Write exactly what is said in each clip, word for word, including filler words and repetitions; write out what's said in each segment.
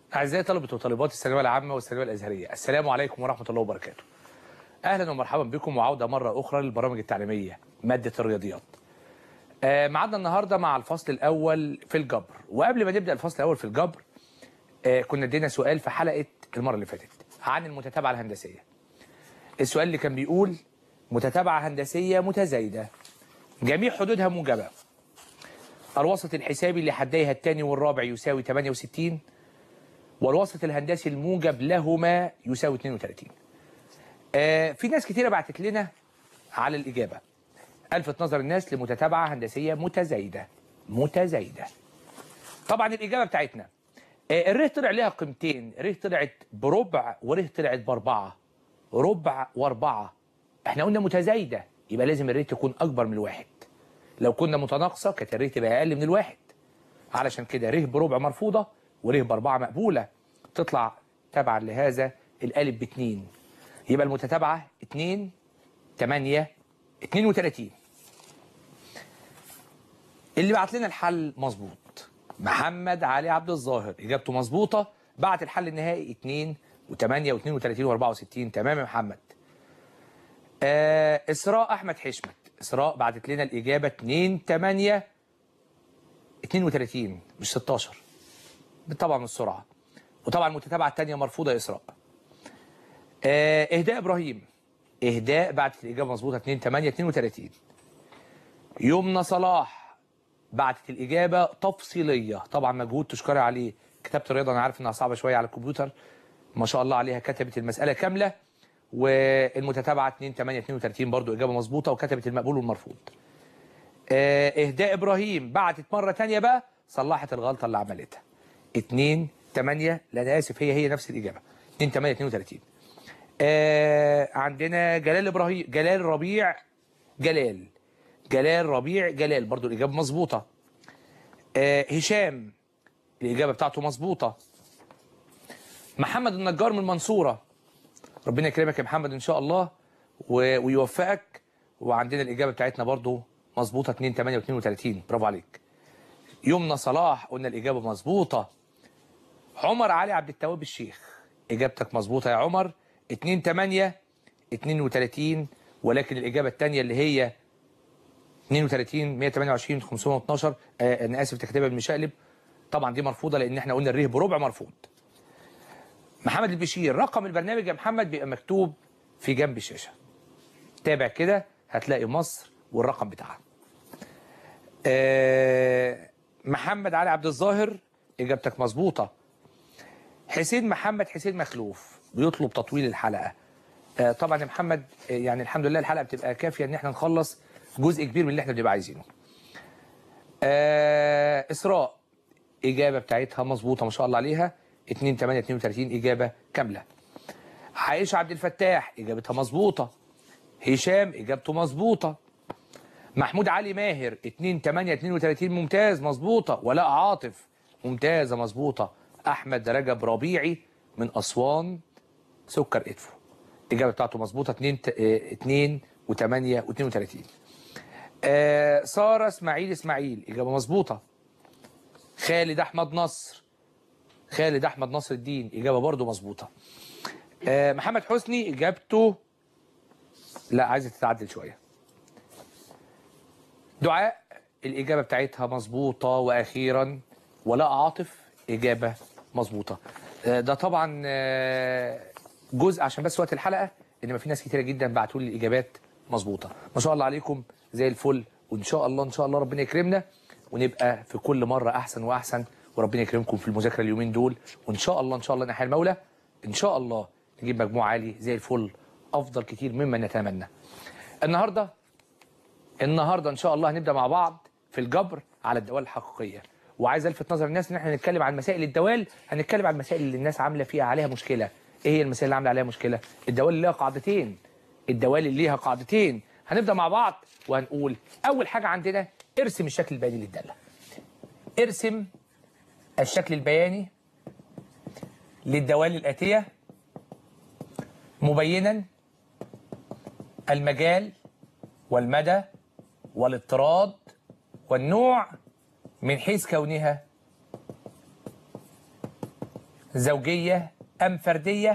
أعزائي طلبة وطالبات الثانوية العامة والثانوية الأزهرية، السلام عليكم ورحمة الله وبركاته. أهلا ومرحبا بكم وعودة مرة أخرى للبرامج التعليمية مادة الرياضيات. آه معادنا النهاردة مع الفصل الأول في الجبر، وقبل ما نبدأ الفصل الأول في الجبر آه كنا ادينا سؤال في حلقة المرة اللي فاتت عن المتتابعة الهندسية. السؤال اللي كان بيقول متتابعة هندسية متزايدة جميع حدودها موجبة، الوسط الحسابي لحديها الثاني والرابع يساوي ثمانية وستين، والوسط الهندسي الموجب لهما يساوي اثنين وثلاثين. آه في ناس كتيرة بعتت لنا على الإجابة. ألفت نظر الناس لمتتابعة هندسية متزايدة متزايدة. طبعا الإجابة بتاعتنا آه الره طلع لها قيمتين، ره طلعت بربع وره طلعت بأربعة، ربع وأربعة. احنا قلنا متزايدة يبقى لازم الره تكون أكبر من الواحد. لو كنا متناقصة كانت الره تبقى أقل من الواحد. علشان كده ره بربع مرفوضة وره بأربعة مقبولة، تطلع تبعا لهذا القالب باتنين. يبقى المتتابعة اتنين تمانية اتنين وتلاتين. اللي بعت لنا الحل مظبوط محمد علي عبد الظاهر، اجابته مظبوطة، بعت الحل النهائي اتنين وتمانية واتنين وتلاتين واربعة وستين. تمام يا محمد. آه اسراء احمد حشمت، اسراء بعتت لنا الاجابة اتنين تمانية اتنين وتلاتين مش ستاشر، طبعا السرعة. وطبعا المتتابعة الثانية مرفوضة يا اسراء. آه اهداء ابراهيم، اهداء بعتت الاجابة مظبوطة اتنين تمانية اتنين وتلاتين. يمنى صلاح بعتت الاجابة تفصيلية، طبعا مجهود تشكري عليه. كتابة الرياضة انا عارف انها صعبة شوية على الكمبيوتر، ما شاء الله عليها كتبت المسألة كاملة. والمتتابعة اتنين تمانية اتنين وتلاتين برضو اجابة مظبوطة وكتبت المقبول والمرفوض. آه اهداء ابراهيم بعتت مرة ثانية بقى صلحت الغلطة اللي عملتها اتنين تمانية، لا انا اسف هي هي نفس الاجابة اتنين تمانية اتنين وتلاتين. آه عندنا جلال ابراهيم، جلال ربيع جلال جلال ربيع جلال برضو الاجابه مظبوطه. آه هشام الاجابه بتاعته مظبوطه. محمد النجار من المنصوره، ربنا يكرمك يا محمد ان شاء الله ويوفقك. وعندنا الاجابه بتاعتنا برضو مظبوطه اتنين تمانية اتنين وتلاتين، برافو عليك. يمنى صلاح قلنا الاجابه مظبوطه. عمر علي عبد التواب الشيخ اجابتك مظبوطه يا عمر اتنين تمانية اتنين وتلاتين، ولكن الاجابه الثانيه اللي هي اتنين وتلاتين مية وتمانية وعشرين خمسمية واتناشر آه انا اسف تكتبها بالمشقلب، طبعا دي مرفوضه لان احنا قلنا الره بربع مرفوض. محمد البشير رقم البرنامج يا محمد بيبقى مكتوب في جنب الشاشه، تابع كده هتلاقي مصر والرقم بتاعها. آه محمد علي عبد الظاهر اجابتك مظبوطه. حسين محمد حسين مخلوف بيطلب تطويل الحلقه. آه طبعا يا محمد آه يعني الحمد لله الحلقه بتبقى كافيه ان احنا نخلص جزء كبير من اللي احنا بنبقى عايزينه. آه اسراء اجابه بتاعتها مظبوطه ما شاء الله عليها اتنين تمانية اتنين وتلاتين اجابه كامله. عائشه عبد الفتاح اجابتها مظبوطه. هشام اجابته مظبوطه. محمود علي ماهر اتنين تمانية اتنين وتلاتين ممتاز مظبوطه. ولاء عاطف ممتازه مظبوطه. احمد رجب ربيعي من اسوان سكر ادفو الاجابه بتاعته مظبوطه اتنين وتمانية واتنين وتلاتين. آه ساره اسماعيل اسماعيل اجابه مظبوطه. خالد احمد نصر خالد احمد نصر الدين اجابه برضه مظبوطه. آه محمد حسني اجابته لا عايزه تتعدل شويه. دعاء الاجابه بتاعتها مظبوطه. واخيرا ولاء عاطف اجابه مظبوطه. آه ده طبعا آه جزء عشان بس وقت الحلقه، انما في ناس كتيره جدا بعتوا لي الاجابات مظبوطه. ما شاء الله عليكم زي الفل، وان شاء الله ان شاء الله ربنا يكرمنا ونبقى في كل مره احسن واحسن، وربنا يكرمكم في المذاكره اليومين دول، وان شاء الله ان شاء الله نحيي المولى ان شاء الله نجيب مجموع عالي زي الفل افضل كتير مما نتمنى. النهارده النهارده ان شاء الله هنبدا مع بعض في الجبر على الدوال الحقيقيه، وعايز الفت نظر الناس ان احنا هنتكلم عن مسائل الدوال، هنتكلم عن المسائل اللي الناس عامله فيها عليها مشكله. ايه هي المسائل اللي عامله عليها مشكله؟ الدوال اللي ليها قاعدتين الدوال اللي ليها قاعدتين هنبدا مع بعض وهنقول اول حاجه عندنا ارسم الشكل البياني للداله. ارسم الشكل البياني للدوال الاتيه مبينا المجال والمدى والاضطراد والنوع من حيث كونها زوجية أم فردية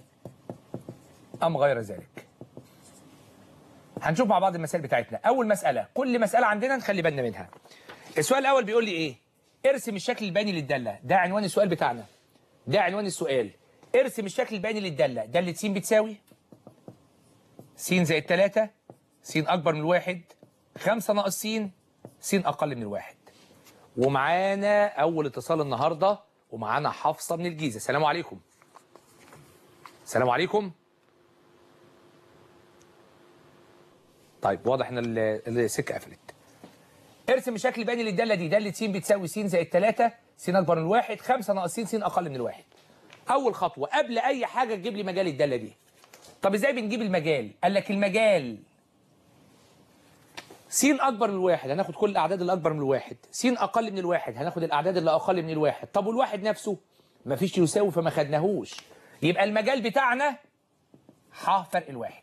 أم غير ذلك؟ هنشوف مع بعض المسائل بتاعتنا. أول مسألة، كل مسألة عندنا نخلي بالنا منها. السؤال الأول بيقول لي إيه؟ ارسم الشكل البياني للدالة. ده عنوان السؤال بتاعنا. ده عنوان السؤال. ارسم الشكل البياني للدالة. دالة س بتساوي س زائد تلاتة، س أكبر من الواحد، خمسة ناقص س، س أقل من الواحد. ومعانا أول اتصال النهاردة، ومعانا حفصة من الجيزة. السلام عليكم. السلام عليكم. طيب واضح ان السكه قفلت. ارسم الشكل البياني للداله دي. داله س بتساوي س زائد تلاتة، س اكبر من الواحد، خمسة ناقص س، س اقل من الواحد. اول خطوه قبل اي حاجه تجيب لي مجال الداله دي. طب ازاي بنجيب المجال؟ قال لك المجال س اكبر من الواحد هناخد كل الاعداد اللي اكبر من الواحد، س اقل من الواحد هناخد الاعداد اللي اقل من الواحد. طب والواحد نفسه مفيش يساوي فما خدناهوش، يبقى المجال بتاعنا ح فرق الواحد.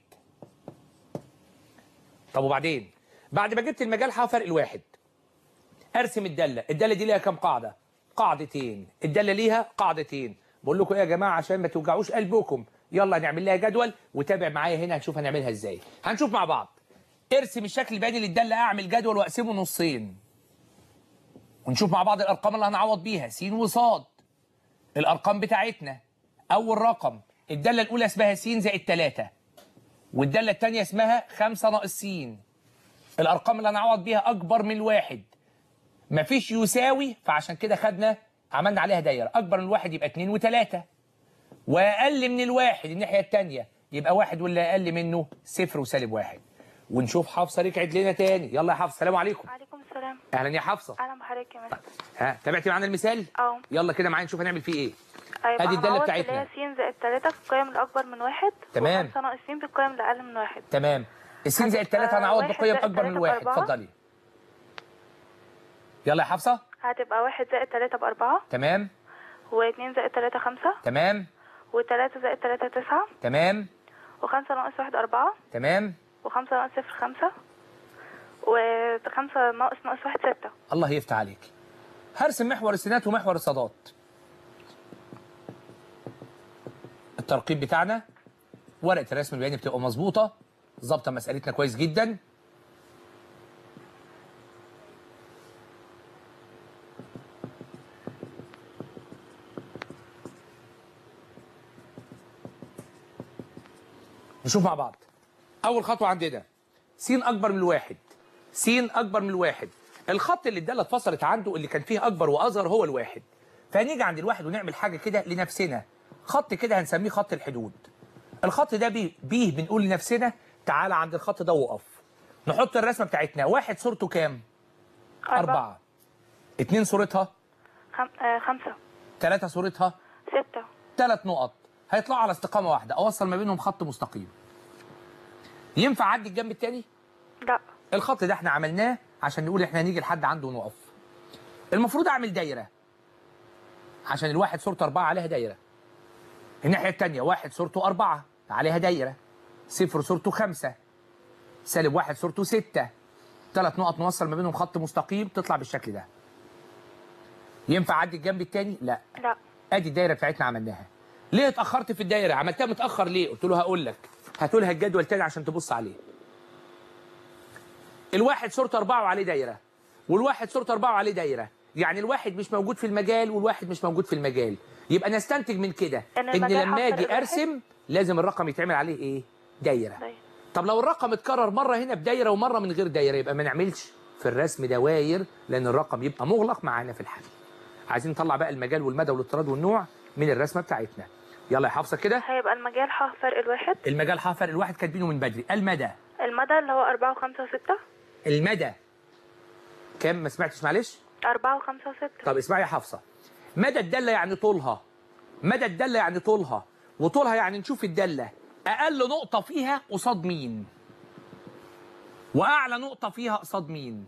طب وبعدين بعد ما جبت المجال ح فرق الواحد ارسم الداله. الداله دي ليها كام قاعده؟ قاعدتين. الداله ليها قاعدتين. بقول لكم ايه يا جماعه عشان ما توجعوش قلبكم، يلا نعمل لها جدول وتابع معايا هنا هنشوف هنعملها ازاي. هنشوف مع بعض. ارسم الشكل البياني للداله، اعمل جدول واقسمه نصين ونشوف مع بعض الارقام اللي هنعوض بيها س وصاد. الارقام بتاعتنا، اول رقم الداله الاولى اسمها س زائد تلاتة، والداله الثانيه اسمها خمسة ناقص س. الارقام اللي هنعوض بيها اكبر من الواحد، مفيش يساوي، فعشان كده خدنا عملنا عليها دايره. اكبر من الواحد يبقى اتنين وتلاتة، واقل من الواحد الناحيه الثانيه يبقى واحد، واللي اقل منه صفر وسالب واحد. ونشوف حفصه رجعت لنا تاني. يلا يا حفصه. السلام عليكم. وعليكم السلام. اهلا يا حفصه. اهلا بحضرتك يا مستر. ها تابعتي معانا المثال؟ اه يلا كده معايا نشوف هنعمل فيه ايه. هيبقى ادي الداله بتاعتنا اللي هي س زائد تلاتة في القيم الاكبر من واحد، تمام، وخمسة ناقص س في القيم اللي اقل من واحد. تمام. الس زائد تلاتة هنعوض بقيم اكبر من واحد. اتفضلي. يلا يا حفصه. هتبقى واحد زائد تلاتة بأربعة. تمام. واتنين زائد تلاتة خمسة. تمام. وتلاتة زائد تلاتة تسعة. تمام. وخمسة ناقص واحد أربعة. تمام. وخمسة ناقص صفر خمسة. وخمسة ناقص ناقص واحد ستة. الله يفتح عليك. هرسم محور السينات ومحور الصادات. الترقيم بتاعنا ورقه الرسم البياني بتبقى مظبوطه، ظابطه مسألتنا كويس جدا. نشوف مع بعض. اول خطوه عندنا س اكبر من الواحد، س اكبر من الواحد. الخط اللي الداله اتفصلت عنده اللي كان فيه اكبر واصغر هو الواحد، فهنيجي عند الواحد ونعمل حاجه كده لنفسنا، خط كده هنسميه خط الحدود. الخط ده بيه, بيه بنقول لنفسنا تعالى عند الخط ده وقف. نحط الرسمه بتاعتنا. واحد صورته كام؟ أربعة. أربعة. اتنين صورتها خم... آه خمسة. تلاتة صورتها ستة. تلات نقط هيطلعوا على استقامه واحده، اوصل ما بينهم خط مستقيم. ينفع اعدي الجنب التاني؟ لا. الخط ده احنا عملناه عشان نقول احنا هنيجي لحد عنده ونقف. المفروض اعمل دايره عشان الواحد صورته أربعة عليها دايره. الناحيه الثانيه واحد صورته أربعة عليها دايره، صفر صورته خمسة، سالب واحد صورته ستة. ثلاث نقط نوصل ما بينهم خط مستقيم تطلع بالشكل ده. ينفع اعدي الجنب الثاني؟ لا. لا. ادي الدايره بتاعتنا عملناها. ليه اتاخرت في الدايره؟ عملتها متاخر ليه؟ قلت له هقول لك. هاتوا لها الجدول تاني عشان تبص عليه. الواحد صورته أربعة وعليه دايره، والواحد صورته أربعة وعليه دايره، يعني الواحد مش موجود في المجال والواحد مش موجود في المجال. يبقى نستنتج من كده ان, إن لما اجي ارسم لازم الرقم يتعمل عليه ايه؟ دايره. دايرة. طب لو الرقم اتكرر مره هنا بدايره ومره من غير دايره يبقى ما نعملش في الرسم دواير، لان الرقم يبقى مغلق معانا في الحل. عايزين نطلع بقى المجال والمدى والاضطراد والنوع من الرسمه بتاعتنا. يلا يا حفصه كده. هيبقى المجال ح فرق الواحد. المجال ح فرق الواحد كاتبينه من بدري. المدى المدى اللي هو أربعة وخمسة وستة. المدى كام؟ ما سمعتش معلش. أربعة وخمسة وستة. طب اسمعي يا حفصه. مدى الداله يعني طولها، مدى الداله يعني طولها، وطولها يعني نشوف الداله اقل نقطه فيها قصاد مين، واعلى نقطه فيها قصاد مين.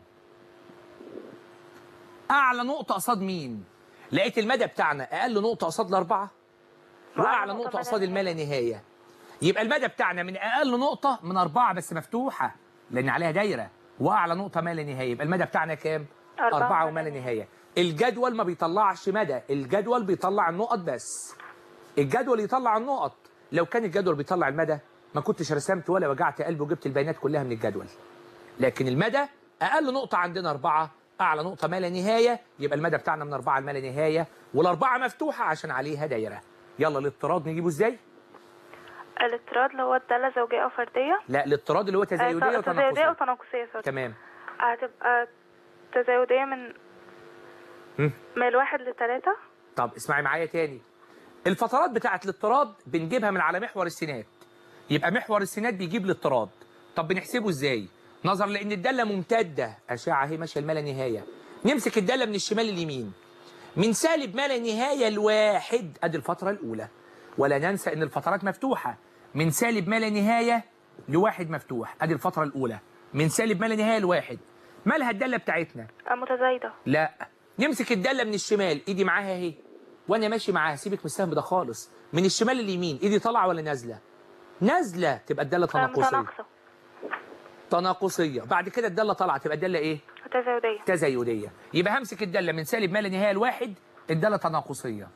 اعلى نقطه قصاد مين؟ لقيت المدى بتاعنا اقل نقطه قصاد الاربعه واعلى نقطه قصاد الما لا نهايه. يبقى المدى بتاعنا من اقل نقطه من أربعة بس مفتوحه لان عليها دايره، واعلى نقطه ما لا نهايه. يبقى المدى بتاعنا كام؟ أربعة وما لا نهايه. الجدول ما بيطلعش مدى، الجدول بيطلع النقط بس. الجدول يطلع النقط، لو كان الجدول بيطلع المدى ما كنتش رسمت ولا وجعت قلبي وجبت البيانات كلها من الجدول. لكن المدى اقل نقطه عندنا أربعة، اعلى نقطه ما لا نهايه، يبقى المدى بتاعنا من أربعة لما لا نهايه، والأربعة مفتوحه عشان عليها دايره. يلا الاضطراد نجيبه ازاي؟ الاضطراد اللي هو الدالة زوجية أو فردية. لا الاضطراد اللي هو تزايديه آه، تزايدية وتناقصيه. وتناقصية سوري. تمام. هتبقى تزايدية من هم. من الواحد لتلاتة. طب اسمعي معايا تاني. الفترات بتاعت الاضطراد بنجيبها من على محور السينات، يبقى محور السينات بيجيب الاضطراد. طب بنحسبه ازاي؟ نظرا لان الداله ممتده، اشعه اهي ماشيه لما لا نهايه، نمسك الداله من الشمال لليمين، من سالب ما لا نهايه لواحد، ادي الفتره الاولى، ولا ننسى ان الفترات مفتوحه، من سالب ما لا نهايه لواحد مفتوح، ادي الفتره الاولى، من سالب ما لا نهايه لواحد. مالها الداله بتاعتنا؟ متزايدة. لا، نمسك الداله من الشمال، ايدي معاها اهي وانا ماشي معاها، سيبك من السهم ده خالص، من الشمال لليمين ايدي طالعه ولا نازله؟ نازله، تبقى الداله تناقصيه. متناقصة. تناقصيه. بعد كده الداله طالعه تبقى الداله ايه؟ تزايدية. تزايديه. يبقى همسك الداله من سالب ما لا نهايه لواحد، الداله تناقصيه.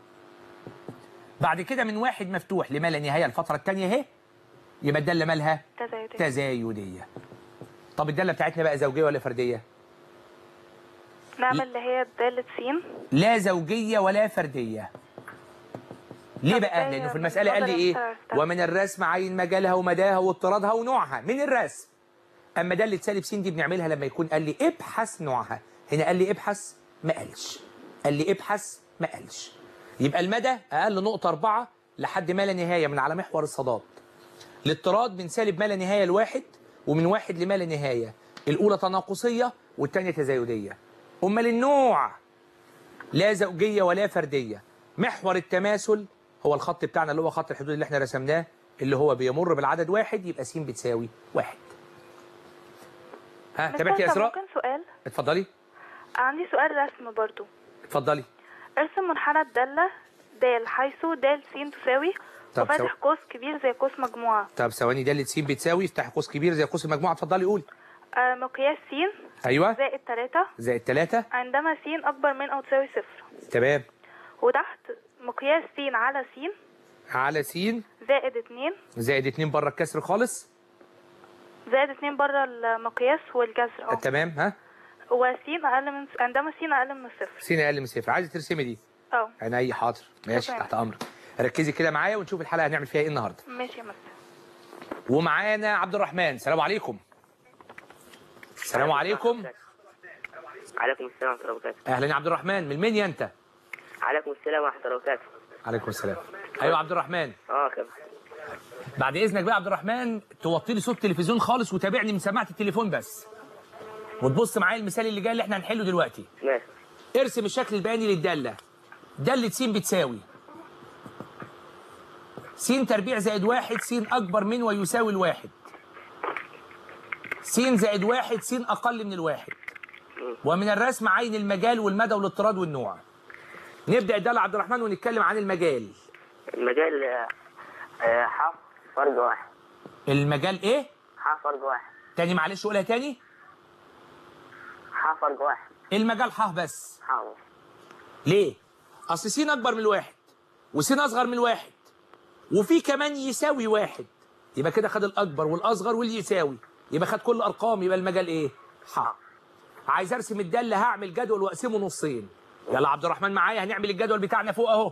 بعد كده من واحد مفتوح لما لا نهايه الفتره الثانيه اهي، يبقى الداله مالها؟ تزايدية. تزايديه. طب الداله بتاعتنا بقى زوجيه ولا فرديه؟ نعمل اللي هي دالة س. لا زوجيه ولا فرديه. ليه بقى؟ لأنه في المسألة قال لي إيه؟ ومن الرسم عين مجالها ومداها واضطرادها ونوعها، من الرسم. أما دالة سالب س دي بنعملها لما يكون قال لي ابحث نوعها، هنا قال لي ابحث ما قالش. قال لي ابحث ما قالش. يبقى المدى أقل نقطة أربعة لحد ما لا نهاية من على محور الصادات. الاضطراد من سالب ما لا نهاية لواحد، ومن واحد لما لا نهاية. الأولى تناقصية والثانية تزايدية. أمال النوع لا زوجية ولا فردية. محور التماثل هو الخط بتاعنا اللي هو خط الحدود اللي احنا رسمناه، اللي هو بيمر بالعدد واحد، يبقى س بتساوي واحد. ها تابعتي يا اسراء؟ ممكن سؤال؟ اتفضلي. عندي سؤال رسم برضو. اتفضلي. ارسم منحنى الدالة د حيث د س تساوي وفتح سو... قوس كبير زي قوس مجموعة. طب ثواني، دالة س بتساوي افتح قوس كبير زي قوس المجموعة. اتفضلي قولي. آه مقياس س. ايوه. زائد تلاتة. زائد تلاتة. عندما س أكبر من أو تساوي صفر. تمام. وتحت مقياس س على س. على س. زائد اتنين. زائد اتنين بره الكسر خالص. زائد اتنين بره المقياس والجذر. اه تمام. ها. وس أقل من عندما س أقل من الصفر. س أقل من صفر. عايزة ترسمي دي؟ اه. عينيا حاضر. ماشي تحت أمرك. ركزي كده معايا ونشوف الحلقة هنعمل فيها إيه النهاردة. ماشي يا مستر. ومعانا عبد الرحمن. السلام عليكم. السلام عليكم. عليكم السلام ورحمة الله وبركاته. أهلا يا عبد الرحمن، من مين أنت؟ عليكم السلام ورحمة الله وبركاته. عليكم السلام. أيوة عبد الرحمن. اه كده. بعد إذنك بقى يا عبد الرحمن توطي لي صوت التلفزيون خالص وتابعني من سماعة التليفون بس. وتبص معايا المثال اللي جاي اللي احنا هنحله دلوقتي. ماشي. ارسم الشكل البياني للدالة. دالة س بتساوي س تربيع زائد واحد، س أكبر من ويساوي الواحد. س زائد واحد، س أقل من الواحد. ومن الرسم عين المجال والمدى والاضطراد والنوع. نبدأ الدالة عبد الرحمن ونتكلم عن المجال. المجال آه، ح فرج واحد. المجال إيه؟ ح فرج واحد. تاني معلش قولها تاني. ح فرج واحد. المجال ح بس. ح. ليه؟ أصل س أكبر من الواحد وس أصغر من الواحد وفي كمان يساوي واحد، يبقى كده خد الأكبر والأصغر واللي يساوي، يبقى خد كل الأرقام، يبقى المجال إيه؟ ح. عايز أرسم الدالة هعمل جدول وأقسمه نصين. يلا عبد الرحمن معايا هنعمل الجدول بتاعنا فوق أهو.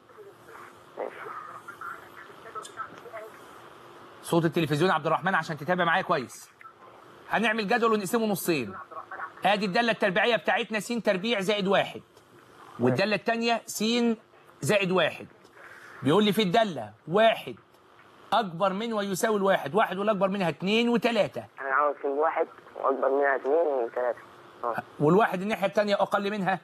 صوت التلفزيون عبد الرحمن عشان تتابع معايا كويس. هنعمل جدول ونقسمه نصين. ادي الداله التربيعيه بتاعتنا س تربيع زائد واحد، والداله الثانيه س زائد واحد. بيقول لي في الداله واحد اكبر من ويساوي الواحد، واحد والاكبر منها اتنين وتلاته. انا عاوز في واحد واكبر منها اتنين وتلاته. اه. والواحد الناحيه الثانيه اقل منها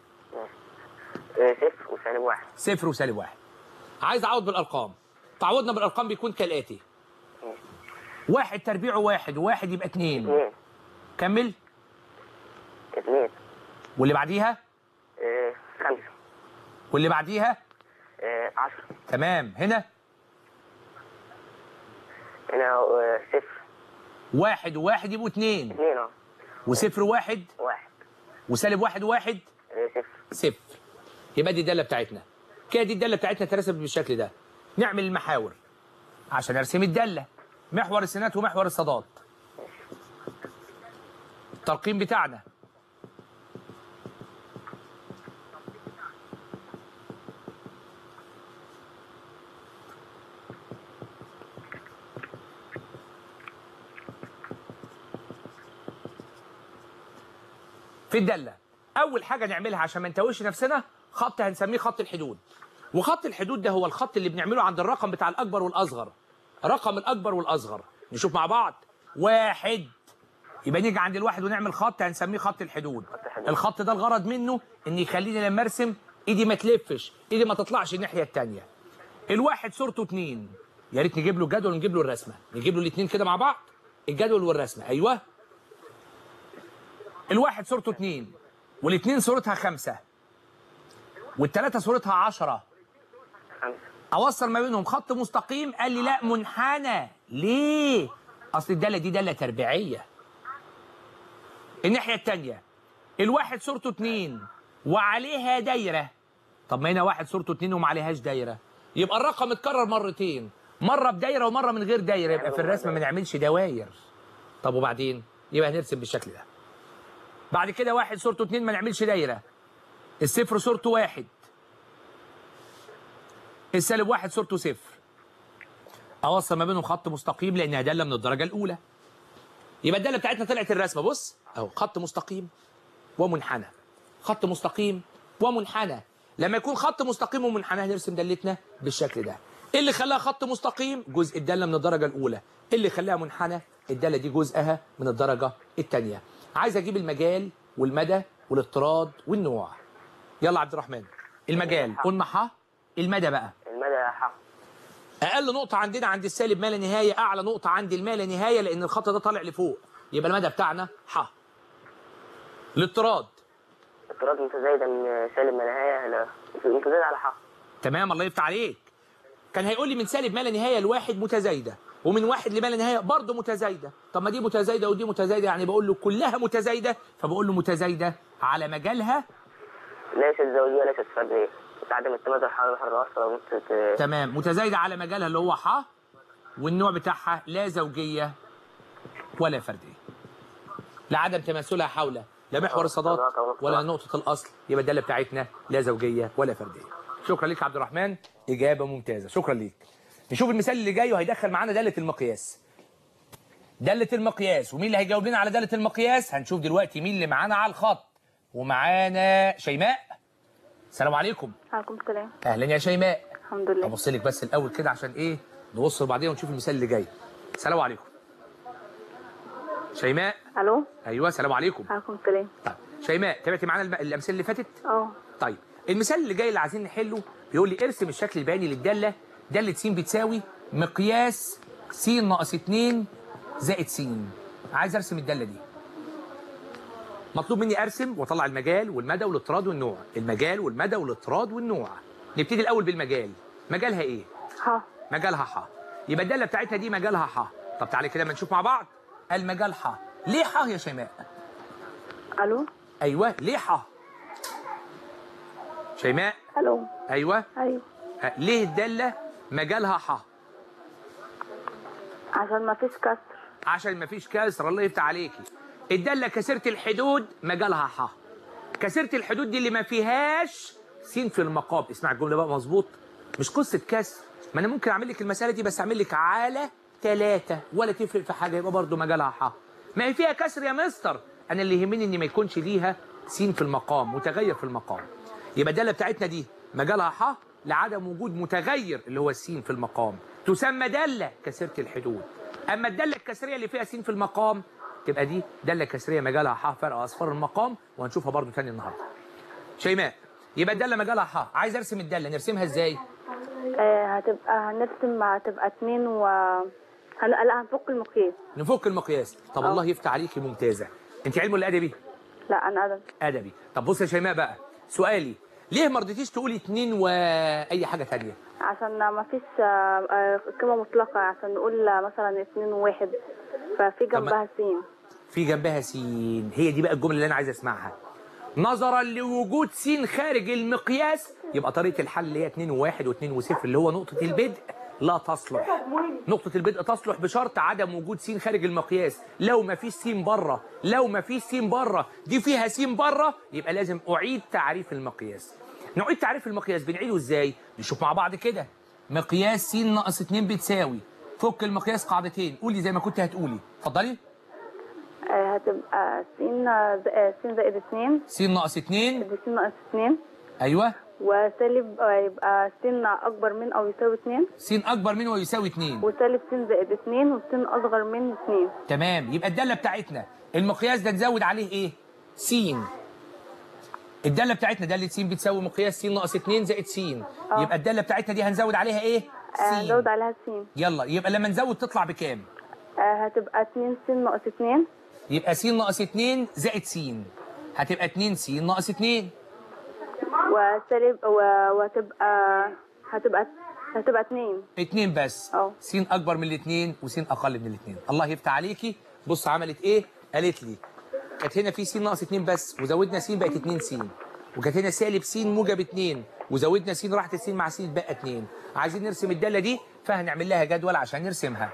صفر وسالب واحد. صفر وسالب واحد. عايز اعوض بالارقام. تعوضنا بالارقام بيكون كالاتي: واحد تربيعه واحد وواحد يبقى اتنين. اتنين. كمل. اتنين. واللي بعديها؟ اه خمسة. واللي بعديها؟ اه عشرة. تمام. هنا؟ هنا اه صفر. واحد وواحد يبقوا اتنين. اتنين اه. وصفر واحد؟ واحد. وسالب واحد وواحد؟ اه صفر. صفر. يبقى دي الداله بتاعتنا كده، دي الداله بتاعتنا اترسمت بالشكل ده. نعمل المحاور عشان ارسم الداله، محور السينات ومحور الصادات. الترقيم بتاعنا في الداله. اول حاجه نعملها عشان ما نتوهش نفسنا خط هنسميه خط الحدود. وخط الحدود ده هو الخط اللي بنعمله عند الرقم بتاع الاكبر والاصغر. رقم الاكبر والاصغر نشوف مع بعض. واحد، يبقى نيجي عند الواحد ونعمل خط هنسميه خط الحدود. الخط ده الغرض منه ان يخليني لما ارسم ايدي ما تلفش، ايدي ما تطلعش الناحيه الثانيه. الواحد صورته اتنين، يا ريت نجيب له الجدول ونجيب له الرسمه، نجيب له الاثنين كده مع بعض، الجدول والرسمه. ايوه، الواحد صورته اتنين، والاثنين صورتها خمسه، والثلاثه صورتها عشرة. اوصل ما بينهم خط مستقيم. قال لي لا منحنى. ليه؟ اصل الداله دي داله تربيعيه. الناحيه الثانيه الواحد صورته اتنين وعليها دايره. طب ما هنا واحد صورته اتنين وما عليهاش دايره، يبقى الرقم اتكرر مرتين، مره بدايره ومره من غير دايره، يبقى في الرسمه ما نعملش دواير. طب وبعدين؟ يبقى هنرسم بالشكل ده. بعد كده واحد صورته اتنين ما نعملش دايره. الصفر صورته واحد، السالب واحد صورته صفر. اوصل ما بينهم خط مستقيم لانها داله من الدرجه الاولى. يبقى الداله بتاعتنا طلعت الرسمه. بص اهو، خط مستقيم ومنحنى، خط مستقيم ومنحنى. لما يكون خط مستقيم ومنحنى هنرسم دالتنا بالشكل ده. ايه اللي خلاها خط مستقيم؟ جزء الداله من الدرجه الاولى. ايه اللي خلاها منحنى؟ الداله دي جزءها من الدرجه الثانيه. عايز اجيب المجال والمدى والاضطراد والنوع. يلا عبد الرحمن. المجال قلنا ح، المدى بقى المدى ح. اقل نقطه عندنا عند السالب ما لا نهايه، اعلى نقطه عند الما لا نهايه، لان الخط ده طالع لفوق، يبقى المدى بتاعنا ح. الاضطراد اضطراد متزايده من سالب ما نهايه ل متزايده على ح. تمام، الله يفتح عليك. كان هيقول لي من سالب ما لا نهايه لواحد متزايده، ومن واحد لما لا نهايه برضه متزايده. طب ما دي متزايده ودي متزايده، يعني بقول له كلها متزايده، فبقول له متزايده على مجالها ليست زوجيه ليست فرديه، تعدم التماثل حول البحر الاوسط. تمام، متزايده على مجالها اللي هو ح، والنوع بتاعها لا زوجيه ولا فرديه، لعدم تماثلها حول لا محور الصادات ولا نقطه الاصل. يبقى الداله بتاعتنا لا زوجيه ولا فرديه. شكرا ليك يا عبد الرحمن، اجابه ممتازه، شكرا ليك. نشوف المثال اللي جاي وهيدخل معانا داله المقياس. داله المقياس، ومين اللي هيجاوب لنا على داله المقياس؟ هنشوف دلوقتي مين اللي معانا على الخط. ومعانا شيماء. السلام عليكم. وعليكم السلام. اهلا يا شيماء. الحمد لله. ابص لك بس الاول كده عشان ايه نبص لبعضينا ونشوف المثال اللي جاي. السلام عليكم. شيماء. الو. ايوه السلام عليكم. وعليكم السلام. طيب شيماء، تابعتي معانا الم- الامثله اللي فاتت؟ اه. طيب المثال اللي جاي اللي عايزين نحله بيقول لي ارسم الشكل البياني للداله. داله س بتساوي مقياس س ناقص اتنين زائد س. عايز ارسم الداله دي. مطلوب مني ارسم واطلع المجال والمدى والاضطراد والنوع. المجال والمدى والاضطراد والنوع. نبتدي الاول بالمجال. مجالها ايه؟ ح. مجالها ح. يبقى الداله بتاعتها دي مجالها ح. طب تعالي كده ما نشوف مع بعض. المجال ح. ليه ح يا شيماء؟ الو. ايوه ليه ح؟ شيماء. الو. ايوه. ايوه. أه، ليه الداله مجالها ح؟ عشان ما فيش كسر. عشان ما فيش كسر، الله يفتح عليكي. الداله كسرة الحدود مجالها ح. كسرة الحدود دي اللي ما فيهاش س في المقام. اسمع الجمله بقى مظبوط، مش قصه كسر. ما انا ممكن اعمل لك المساله دي بس اعمل لك على ثلاثة ولا تفرق في حاجه، يبقى برضه مجالها ح. ما هي فيها كسر يا مستر، انا اللي يهمني ان ما يكونش ليها س في المقام، متغير في المقام. يبقى الداله بتاعتنا دي مجالها ح لعدم وجود متغير اللي هو الس في المقام، تسمى داله كسرة الحدود. اما الداله الكسريه اللي فيها س في المقام تبقى دي داله كسريه مجالها ح فرق اصفار المقام، وهنشوفها برضو تاني النهارده. شيماء، يبقى الداله مجالها ح. عايز ارسم الداله، نرسمها ازاي؟ آه هتبقى هنرسم هتبقى اتنين و هن... لا هنفك المقياس. نفك المقياس. طب أوه. الله يفتح عليكي، ممتازه. انت علم ولا ادبي؟ لا انا ادبي. ادبي. طب بص يا شيماء بقى، سؤالي ليه ما رضيتيش تقولي اتنين واي حاجه ثانيه؟ عشان ما فيش آه، آه، قيمة مطلقة، عشان نقول آه، مثلا اتنين وواحد ففي طب ما- جنبها سين. في جنبها س. هي دي بقى الجمله اللي انا عايز اسمعها. نظرا لوجود س خارج المقياس يبقى طريقه الحل اللي هي اتنين وواحد واتنين وصفر اللي هو نقطه البدء لا تصلح. نقطه البدء تصلح بشرط عدم وجود س خارج المقياس. لو ما فيش س بره، لو ما فيش س بره، دي فيها س بره، يبقى لازم اعيد تعريف المقياس. نعيد تعريف المقياس بنعيده ازاي؟ نشوف مع بعض كده. مقياس س ناقص اتنين بتساوي، فك المقياس قاعدتين، قولي زي ما كنت هتقولي، اتفضلي. آه، هتبقى س س زائد اتنين. س ناقص اتنين. س ناقص اتنين. ايوه. وسالب آه، يبقى س اكبر من او يساوي اتنين. س اكبر من ويساوي اتنين. وسالب س زائد اتنين وس اصغر من اتنين. تمام. يبقى الداله بتاعتنا المقياس ده نزود عليه ايه؟ س. الداله بتاعتنا داله س بتساوي مقياس س ناقص اتنين زائد س. أوه. يبقى الداله بتاعتنا دي هنزود عليها ايه؟ س. هنزود عليها س. يلا يبقى لما نزود تطلع بكام؟ آه، هتبقى اتنين س ناقص اتنين. يبقى س ناقص اتنين زائد س، هتبقى اتنين س ناقص اتنين. وسالب و... وهتبقى هتبقى هتبقى اتنين. اتنين بس. اه. س اكبر من الاتنين وس اقل من الاتنين. الله يفتح عليكي. بص عملت ايه؟ قالت لي كانت هنا في س ناقص اتنين بس وزودنا س بقت اتنين س، وكانت هنا سالب س موجب اتنين وزودنا س راحت الس مع س بقى اتنين. عايزين نرسم الداله دي فهنعمل لها جدول عشان نرسمها.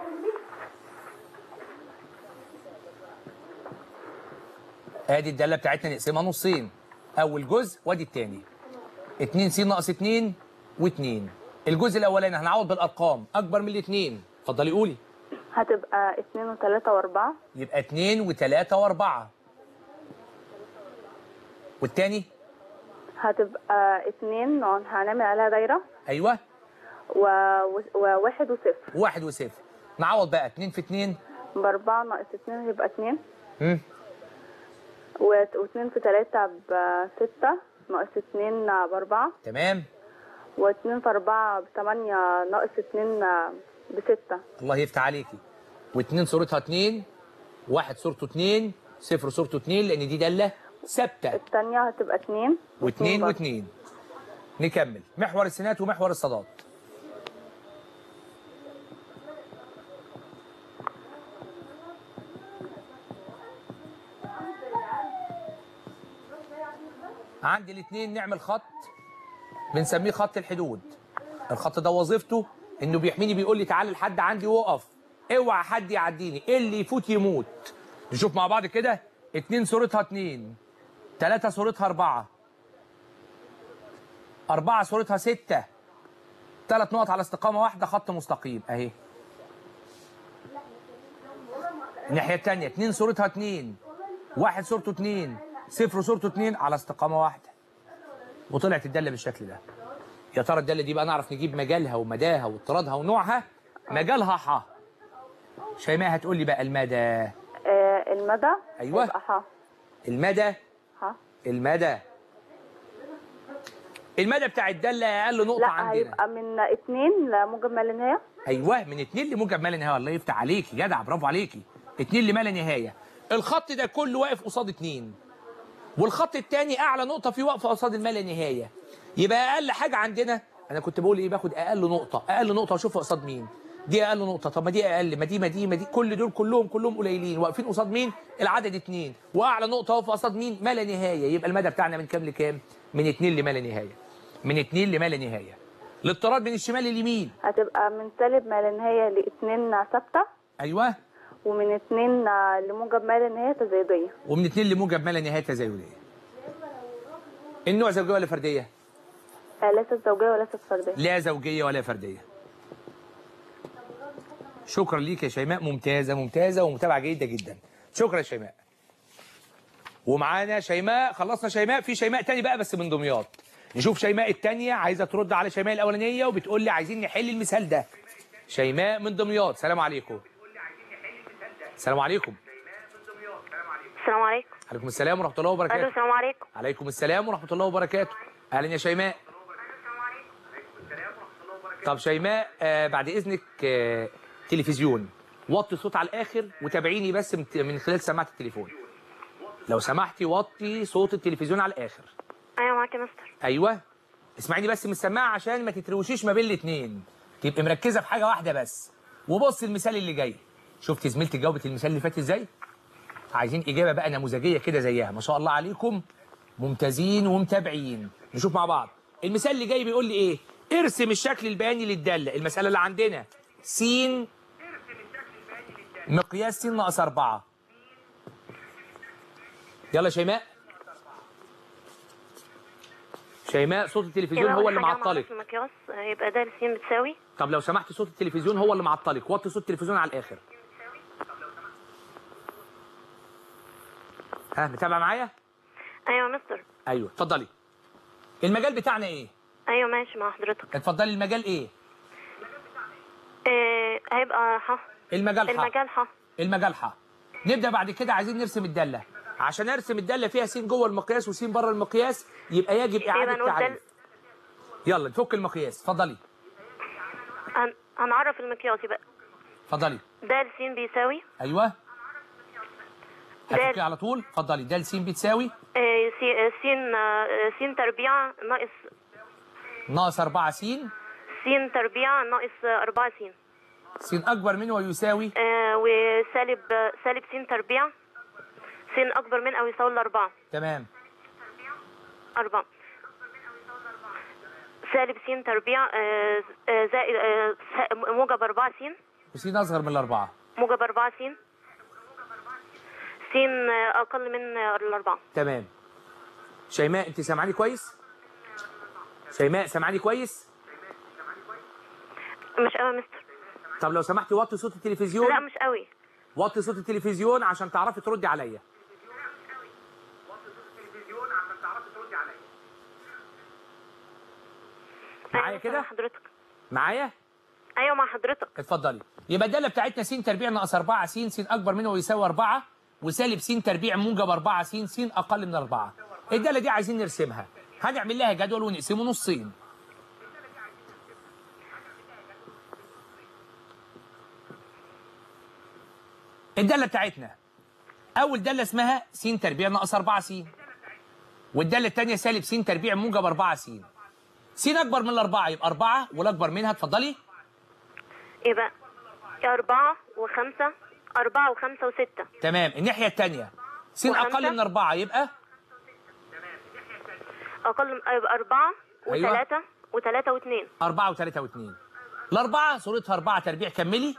ادي الداله بتاعتنا نقسمها نصين، اول جزء وادي الثاني. اتنين س ناقص اتنين و2. الجزء الاولاني هنعوض بالارقام اكبر من الاثنين، اتفضلي قولي. هتبقى اتنين وتلاتة واربعة. يبقى اتنين وتلاتة واربعة. والتاني؟ هتبقى اتنين هنعمل عليها دايرة. ايوه. و... وواحد وصفر. واحد وصفر. نعوض بقى اتنين في اتنين. باربعة ناقص اتنين هيبقى اتنين. امم. واتنين في تلاتة بستة ناقص اتنين باربعة. تمام. واتنين في اربعة بتمانية ناقص اتنين بستة. الله يفتح عليكي. واتنين صورتها اتنين، واحد صورته اتنين، صفر صورته اتنين لان دي داله ثابته. الثانية هتبقى اتنين. واتنين واتنين. نكمل محور السينات ومحور الصادات. عندي الاثنين نعمل خط بنسميه خط الحدود. الخط ده وظيفته انه بيحميني، بيقول لي تعالى لحد عندي وقف، اوعى حد يعديني، اللي يفوت يموت. نشوف مع بعض كده. اتنين صورتها اتنين، تلاتة صورتها اربعة، اربعة صورتها ستة، تلات نقط على استقامة واحدة، خط مستقيم اهي. الناحية التانية اتنين صورتها اتنين، واحد صورته اتنين، صفر صورته اتنين على استقامة واحدة. وطلعت الدالة بالشكل ده. يا ترى الدالة دي بقى نعرف نجيب مجالها ومداها واضطرادها ونوعها. مجالها ح. شيماء هتقول لي بقى المدى. آه المدى. ايوه. يبقى ح. المدى. ح. المدى. المدى بتاع الدالة اقل نقطة لا عندنا. هيبقى من اتنين لموجب ما لا نهاية. ايوه من اتنين لموجب ما لا نهاية. الله يفتح عليكي جدع، برافو عليكي. اتنين لما لا نهاية. الخط ده كله واقف قصاد اتنين. والخط الثاني اعلى نقطه فيه واقفه قصاد الما لا نهايه. يبقى اقل حاجه عندنا، انا كنت بقول ايه، باخد اقل نقطه، اقل نقطه اشوفها قصاد مين. دي اقل نقطه، طب ما دي اقل، ما دي ما دي ما دي كل دول كلهم كلهم قليلين واقفين قصاد مين؟ العدد اتنين. واعلى نقطه واقفه قصاد مين؟ ما لا نهايه. يبقى المدى بتاعنا من كام لكام؟ من اتنين لما لا نهايه. من اتنين لما لا نهايه. الاضطراد من الشمال لليمين هتبقى من سالب ما لا نهايه لاتنين ثابته. ايوه. ومن اتنين لموجب ما لا نهايه تزايديه. ومن اتنين لموجب ما لا نهايه تزايديه. النوع زوجيه ولا فرديه؟ آه ليست زوجيه وليست فرديه. لا زوجيه ولا فرديه. شكرا ليك يا شيماء، ممتازه ممتازه ومتابعه جيده جدا. شكرا يا شيماء. ومعانا شيماء، خلصنا شيماء، في شيماء تاني بقى بس من دمياط. نشوف شيماء التانية عايزه ترد على شيماء الاولانيه وبتقول لي عايزين نحل المثال ده. شيماء من دمياط، سلام عليكم. السلام عليكم. السلام عليكم. عليكم السلام ورحمه الله وبركاته. السلام عليكم. عليكم السلام ورحمه الله وبركاته. اهلا يا شيماء. طب شيماء آه بعد اذنك آه تلفزيون، وطي صوت على الاخر وتابعيني بس من خلال سماعه التليفون. لو سمحتي وطي صوت التلفزيون على الاخر. ايوه معاك يا مستر. ايوه اسمعيني بس من السماعه عشان ما تتروشيش ما بين الاثنين، تبقي مركزه في حاجه واحده بس. وبص المثال اللي جاي. شفتي زميلتي جاوبت المثال اللي فات ازاي؟ عايزين اجابه بقى نموذجيه كده زيها، ما شاء الله عليكم ممتازين ومتابعين. نشوف مع بعض المثال اللي جاي بيقول لي ايه؟ ارسم الشكل البياني للداله. المساله اللي عندنا س مقياس س ناقص أربعة. يلا شيماء. شيماء صوت التلفزيون هو اللي معطلك. المقياس يبقى د س بتساوي. طب لو سمحت صوت التلفزيون هو اللي معطلك، وطي صوت التلفزيون على الاخر. ها متابعه معايا؟ ايوه يا مستر. ايوه اتفضلي. المجال بتاعنا ايه؟ ايوه ماشي مع حضرتك. اتفضلي. المجال ايه؟ إيه هيبقى ح. المجال ح. المجال ح. المجال ح. نبدا بعد كده عايزين نرسم الداله. عشان ارسم الداله فيها س جوه المقياس وس بره المقياس يبقى يجب اعاده تعريف. يلا نفك المقياس. اتفضلي. هن... هنعرف المقياس يبقى. اتفضلي. د س بيساوي. ايوه. هتفكي على طول. اتفضلي. د س بتساوي إيه س س س تربيع ناقص ناقص أربعة س. س تربيع ناقص أربعة س. س اكبر من ويساوي آه وسالب سالب س تربيع س اكبر من او يساوي الأربعة. تمام. أربعة. سالب س تربيع آه زائد آه موجب أربعة س. وس اصغر من الأربعة. موجب أربعة س. س اقل من الأربعة. تمام. شيماء انت سامعاني كويس؟ شيماء سامعاني كويس؟ مش قوي يا مستر. طب لو سمحتي وطي صوت التلفزيون. لا مش قوي. وطي صوت التلفزيون عشان تعرفي تردي عليا. معايا كده؟ حضرتك. معايا؟ ايوه مع حضرتك. اتفضلي. يبقى الداله بتاعتنا س تربيع ناقص أربعة س، س اكبر منه ويساوي أربعة، وسالب س تربيع موجب أربعة س، س اقل من أربعة. الداله دي عايزين نرسمها. هنعمل لها جدول ونقسمه نصين. الداله بتاعتنا اول داله اسمها س تربيع ناقص أربعة س، والداله الثانيه سالب س تربيع موجب أربعة س. س اكبر من الأربعة يبقى أربعة، والاكبر منها اتفضلي. يبقى أربعة وخمسة. أربعة وخمسة وستة. تمام. الناحية الثانية س أقل من أربعة يبقى أقل من يبقى أربعة وثلاثة. أيوة. وثلاثة واثنين. أربعة وثلاثة واثنين. الأربعة صورتها أربعة تربيع. كملي.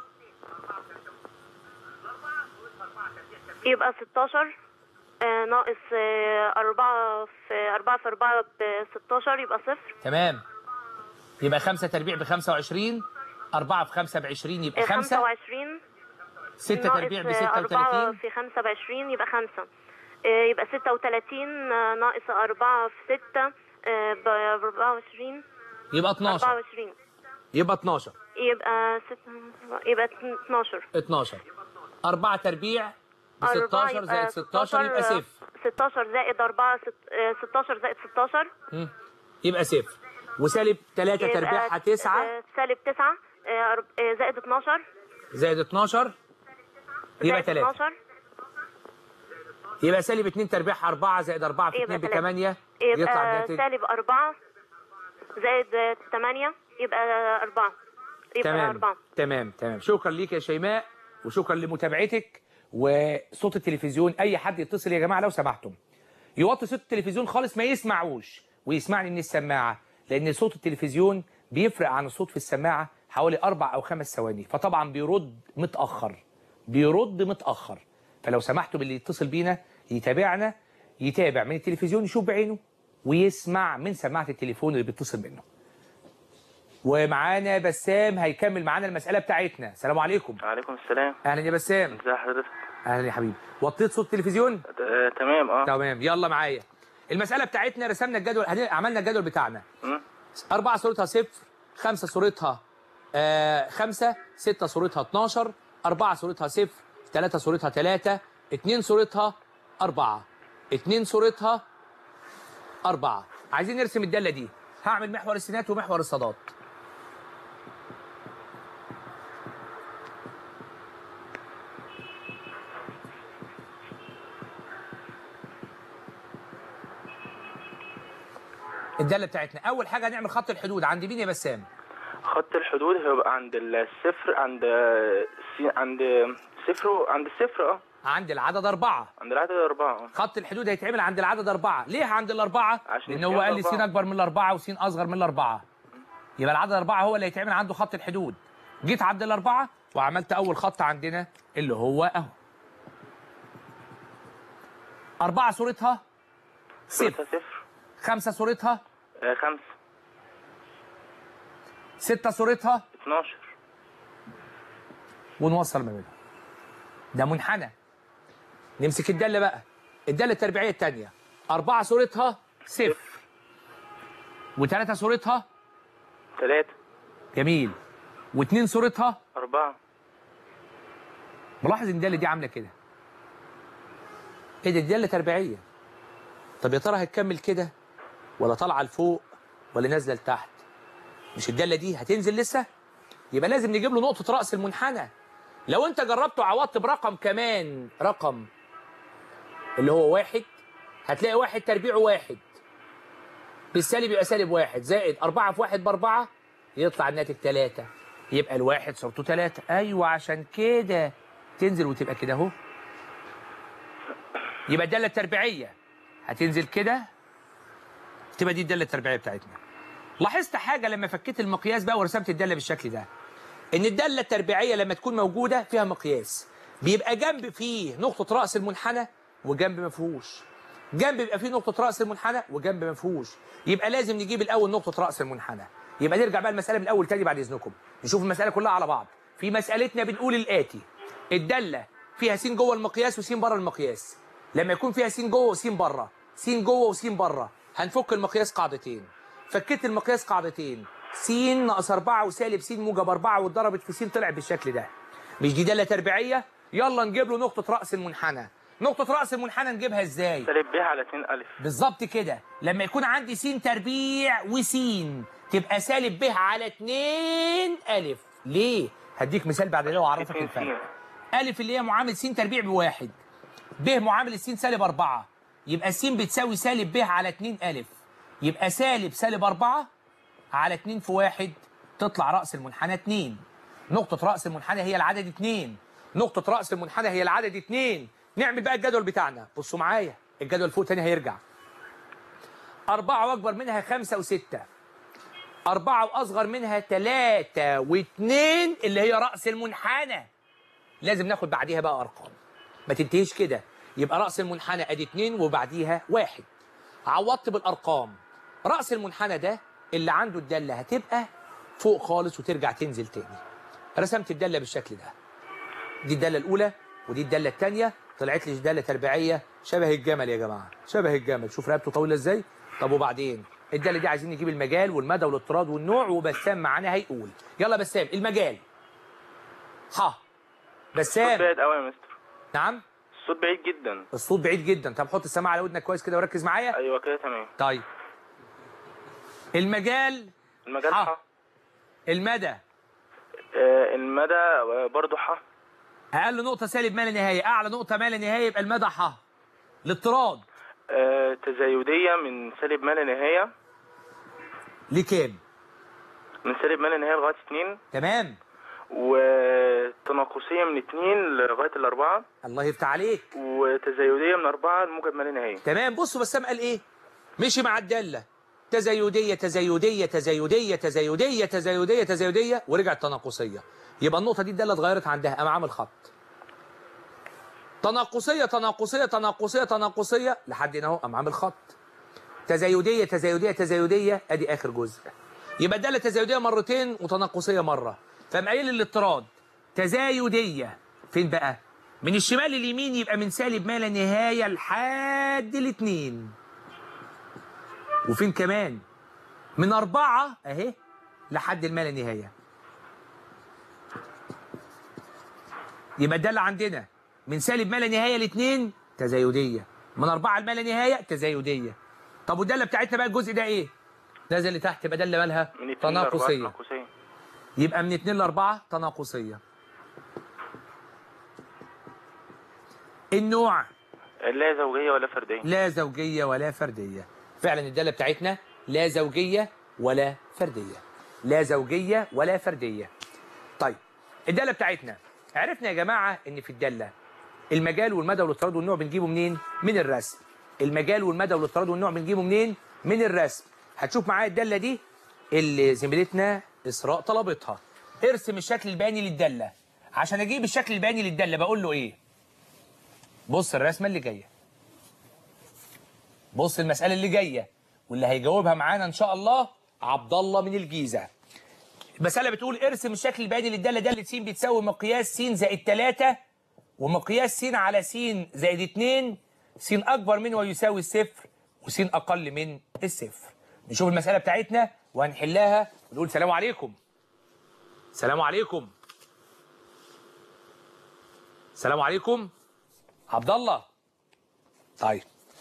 يبقى ستاشر آه ناقص آه أربعة في أربعة في أربعة ب ستاشر يبقى صفر. تمام. يبقى خمسة تربيع ب خمسة وعشرين. أربعة في خمسة بعشرين يبقى خمسة. خمسة وعشرين. ستة تربيع ب ستة وثلاثين. أربعة في خمسة بعشرين يبقى خمسة. آه يبقى ستة وثلاثين ناقص أربعة في ستة آه ب أربعة وعشرين. يبقى اتناشر. أربعة وعشرين. يبقى اتناشر. يبقى ستة. يبقى اتناشر. اتناشر. أربعة تربيع ب ستاشر زائد ستاشر يبقى صفر. ستاشر زائد أربعة ستاشر زائد ستاشر يبقى صفر. وسالب ثلاثة تربيعها تسعة. سالب تسعة زائد اتناشر. زائد اتناشر يبقى ثلاثة. يبقى سالب اتنين تربيعها أربعة زائد أربعة في اتنين بثمانية. يبقى سالب أربعة زائد ثمانية يبقى أربعة. يبقى تمام. أربعة. تمام تمام. شكرا ليك يا شيماء وشكرا لمتابعتك. وصوت التلفزيون اي حد يتصل يا جماعه لو سمحتم يوطي صوت التلفزيون خالص ما يسمعوش ويسمعني من السماعه، لان صوت التلفزيون بيفرق عن الصوت في السماعه حوالي اربع او خمس ثواني، فطبعا بيرد متاخر. بيرد متاخر. فلو سمحتوا باللي يتصل بينا يتابعنا يتابع من التلفزيون يشوف بعينه ويسمع من سماعه التليفون اللي بيتصل منه. ومعانا بسام هيكمل معانا المساله بتاعتنا. السلام عليكم. وعليكم السلام. اهلا يا بسام. ازي حضرتك؟ اهلا يا حبيبي. وطيت صوت التلفزيون؟ آه، تمام. اه تمام. يلا معايا. المساله بتاعتنا رسمنا الجدول، عملنا الجدول بتاعنا. م? أربعة صورتها صفر، خمسة صورتها آه خمسة، ستة صورتها اتناشر، أربعة صورتها صفر، ثلاثة صورتها ثلاثة، اتنين صورتها أربعة، اتنين صورتها أربعة. عايزين نرسم الدالة دي. هعمل محور السينات ومحور الصادات. الدالة بتاعتنا أول حاجة هنعمل خط الحدود عند مين يا بسام؟ خط الحدود هيبقى عند الصفر، عند سي... عند صفر، عند الصفر. اه عند العدد أربعة. عند العدد أربعة. خط الحدود هيتعمل عند العدد أربعة. ليه عند الأربعة؟ عشان لأن هو قال لي س أكبر من الأربعة وس أصغر من الأربعة. يبقى العدد أربعة هو اللي هيتعمل عنده خط الحدود. جيت عند الأربعة وعملت أول خط عندنا اللي هو أهو. أربعة صورتها صفر. صفر. خمسة صورتها آه خمسة. ستة صورتها اتناشر. ونوصل ما بينهم. ده منحنى. نمسك الدالة بقى. الدالة التربيعية الثانية. أربعة صورتها صفر. وثلاثة صورتها ثلاثة. جميل. واثنين صورتها أربعة. ملاحظ إن الدالة دي عاملة كده. إيه ده؟ الدالة تربيعية. طب يا ترى هتكمل كده ولا طالعة لفوق ولا نازلة لتحت؟ مش الدالة دي هتنزل لسه؟ يبقى لازم نجيب له نقطة رأس المنحنى. لو أنت جربت وعوضت برقم كمان رقم اللي هو واحد، هتلاقي واحد تربيعه واحد. بالسالب يبقى سالب واحد زائد أربعة في واحد بأربعة يطلع الناتج تلاتة. يبقى الواحد صورته تلاتة. أيوه عشان كده تنزل وتبقى كده أهو. يبقى الدالة التربيعية هتنزل كده تبقى دي الدالة التربيعية بتاعتنا. لاحظت حاجة لما فكيت المقياس بقى ورسمت الدالة بالشكل ده، إن الدالة التربيعية لما تكون موجودة فيها مقياس بيبقى جنب فيه نقطة رأس المنحنى وجنب ما فيهوش. جنب بيبقى فيه نقطة رأس المنحنى وجنب ما فيهوش. يبقى لازم نجيب الأول نقطة رأس المنحنى. يبقى نرجع بقى المسألة من الأول تاني بعد إذنكم. نشوف المسألة كلها على بعض. في مسألتنا بنقول الآتي: الدالة فيها س جوه المقياس وس بره المقياس. لما يكون فيها س جوه وس بره، س جوه وس بره، هنفك المقياس قاعدتين. فكيت المقياس قاعدتين، س ناقص أربعة وسالب س موجب أربعة واتضربت في س طلع بالشكل ده. مش دي دالة تربيعية؟ يلا نجيب له نقطة رأس المنحنى. نقطة رأس المنحنى نجيبها ازاي؟ سالب ب على اتنين ألف. بالظبط كده. لما يكون عندي س تربيع وس تبقى سالب ب على اتنين ألف. ليه؟ هديك مثال بعد كده واعرفك الفرق. ألف اللي هي معامل س تربيع بواحد. ب معامل الس سالب أربعة. يبقى س بتساوي سالب ب على اتنين ألف. يبقى سالب سالب أربعة على اتنين في واحد تطلع رأس المنحنى اتنين. نقطة رأس المنحنى هي العدد اتنين. نقطة رأس المنحنى هي العدد اتنين. نعمل بقى الجدول بتاعنا. بصوا معايا الجدول فوق تاني هيرجع. أربعة وأكبر منها خمسة وستة. أربعة وأصغر منها تلاتة واتنين اللي هي رأس المنحنى. لازم ناخد بعديها بقى أرقام. ما تنتهيش كده. يبقى رأس المنحنى أدي اتنين وبعديها واحد. عوضت بالأرقام. رأس المنحنى ده اللي عنده الدالة هتبقى فوق خالص وترجع تنزل تاني. رسمت الدالة بالشكل ده. دي الدالة الأولى ودي الدالة الثانية. طلعت لي دالة تربيعية شبه الجمل يا جماعة، شبه الجمل. شوف رقبته طويلة ازاي. طب وبعدين الدالة دي عايزين نجيب المجال والمدى والاضطراد والنوع، وبسام معانا هيقول. يلا بسام المجال. ح بسام. الصوت بعيد قوي يا مستر. نعم؟ الصوت بعيد جدا. الصوت بعيد جدا. طب حط السماعة على ودنك كويس كده وركز معايا. ايوه كده تمام. طيب المجال. المجال ح. ح. المدى. آه المدى برضه ح. اقل نقطة سالب ما لا نهاية، اعلى نقطة ما لا نهاية يبقى المدى ح. الاضطراد. آه تزايدية من سالب ما لا نهاية. لكام؟ من سالب ما لا نهاية لغاية اتنين. تمام. وتناقصية من اتنين لغاية الأربعة. الله يفتح عليك. وتزايدية من أربعة لموجب ما لا نهاية. تمام. بصوا بسام قال إيه؟ مشي مع الدالة تزايدية تزايدية تزايدية تزايدية تزايدية تزايدية ورجعت تناقصية. يبقى النقطة دي الدالة اتغيرت عندها، قام عامل خط. تناقصية تناقصية تناقصية تناقصية لحد هنا أهو، قام عامل خط. تزايدية تزايدية تزايدية أدي آخر جزء. يبقى الدالة تزايدية مرتين وتناقصية مرة. فقام قايل الاضطراد تزايدية فين بقى؟ من الشمال لليمين يبقى من سالب ما لا نهاية لحد الاتنين. وفين كمان؟ من أربعة أهي لحد الما لا نهاية. يبقى الدالة عندنا من سالب ما لا نهاية لاتنين تزايدية، من أربعة لما لا نهاية تزايدية. طب والدالة بتاعتنا بقى الجزء ده إيه؟ نازل لتحت يبقى دالة مالها؟ تناقصية. يبقى من اتنين لأربعة تناقصية. النوع لا زوجية ولا فردية. لا زوجية ولا فردية. فعلا الدالة بتاعتنا لا زوجية ولا فردية. لا زوجية ولا فردية. طيب الدالة بتاعتنا عرفنا يا جماعة إن في الدالة المجال والمدى والاضطراد والنوع بنجيبه منين؟ من الرسم. المجال والمدى والاضطراد والنوع بنجيبه منين؟ من الرسم. هتشوف معايا الداله دي اللي زميلتنا اسراء طلبتها. ارسم الشكل البياني للداله. عشان اجيب الشكل البياني للداله بقول له ايه؟ بص الرسمه اللي جايه. بص المساله اللي جايه واللي هيجاوبها معانا ان شاء الله عبد الله من الجيزه. المساله بتقول ارسم الشكل البياني للداله داله س بتساوي مقياس س زائد ثلاثة ومقياس س على س زائد اتنين، س اكبر من ويساوي الصفر وس اقل من الصفر. نشوف المساله بتاعتنا وهنحلها ونقول سلام عليكم. سلام عليكم. سلام عليكم. عبد الله. طيب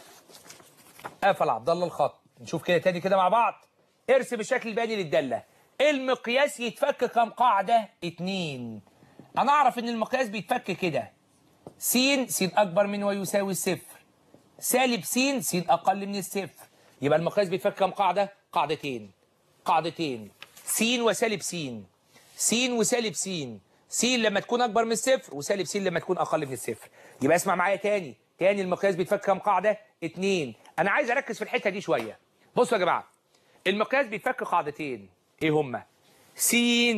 قفل عبد الله الخط. نشوف كده تاني كده مع بعض. ارسم الشكل البياني للداله. المقياس يتفك كام قاعده؟ اتنين. انا اعرف ان المقياس بيتفك كده س س اكبر من ويساوي الصفر سالب س س اقل من الصفر. يبقى المقياس بيتفك كام قاعده؟ قاعدتين. قاعدتين س وسالب س، س وسالب س، س لما تكون اكبر من الصفر وسالب س لما تكون اقل من الصفر. يبقى اسمع معايا تاني تاني المقياس بيتفك كام قاعده؟ اتنين. انا عايز اركز في الحته دي شويه. بصوا يا جماعه المقياس بيتفك قاعدتين. ايه هما؟ س.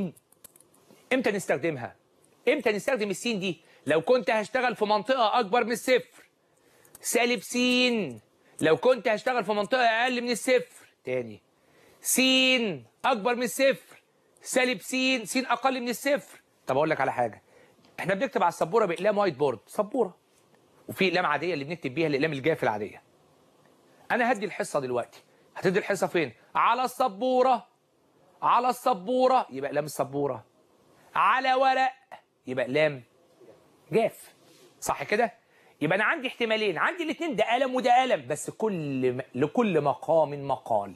امتى نستخدمها؟ امتى نستخدم السين دي؟ لو كنت هشتغل في منطقه اكبر من الصفر. سالب س لو كنت هشتغل في منطقه اقل من الصفر. تاني س اكبر من الصفر سالب س س اقل من الصفر. طب اقول لك على حاجه، احنا بنكتب على السبوره باقلام وايت بورد، سبوره، وفي اقلام عاديه اللي بنكتب بيها الاقلام الجاف العاديه. انا هدي الحصه دلوقتي. هتدي الحصه فين؟ على السبوره. على السبوره يبقى اقلام السبوره. على ورق يبقى اقلام جاف. صح كده؟ يبقى انا عندي احتمالين، عندي الاثنين ده قلم وده قلم، بس كل م... لكل مقام مقال.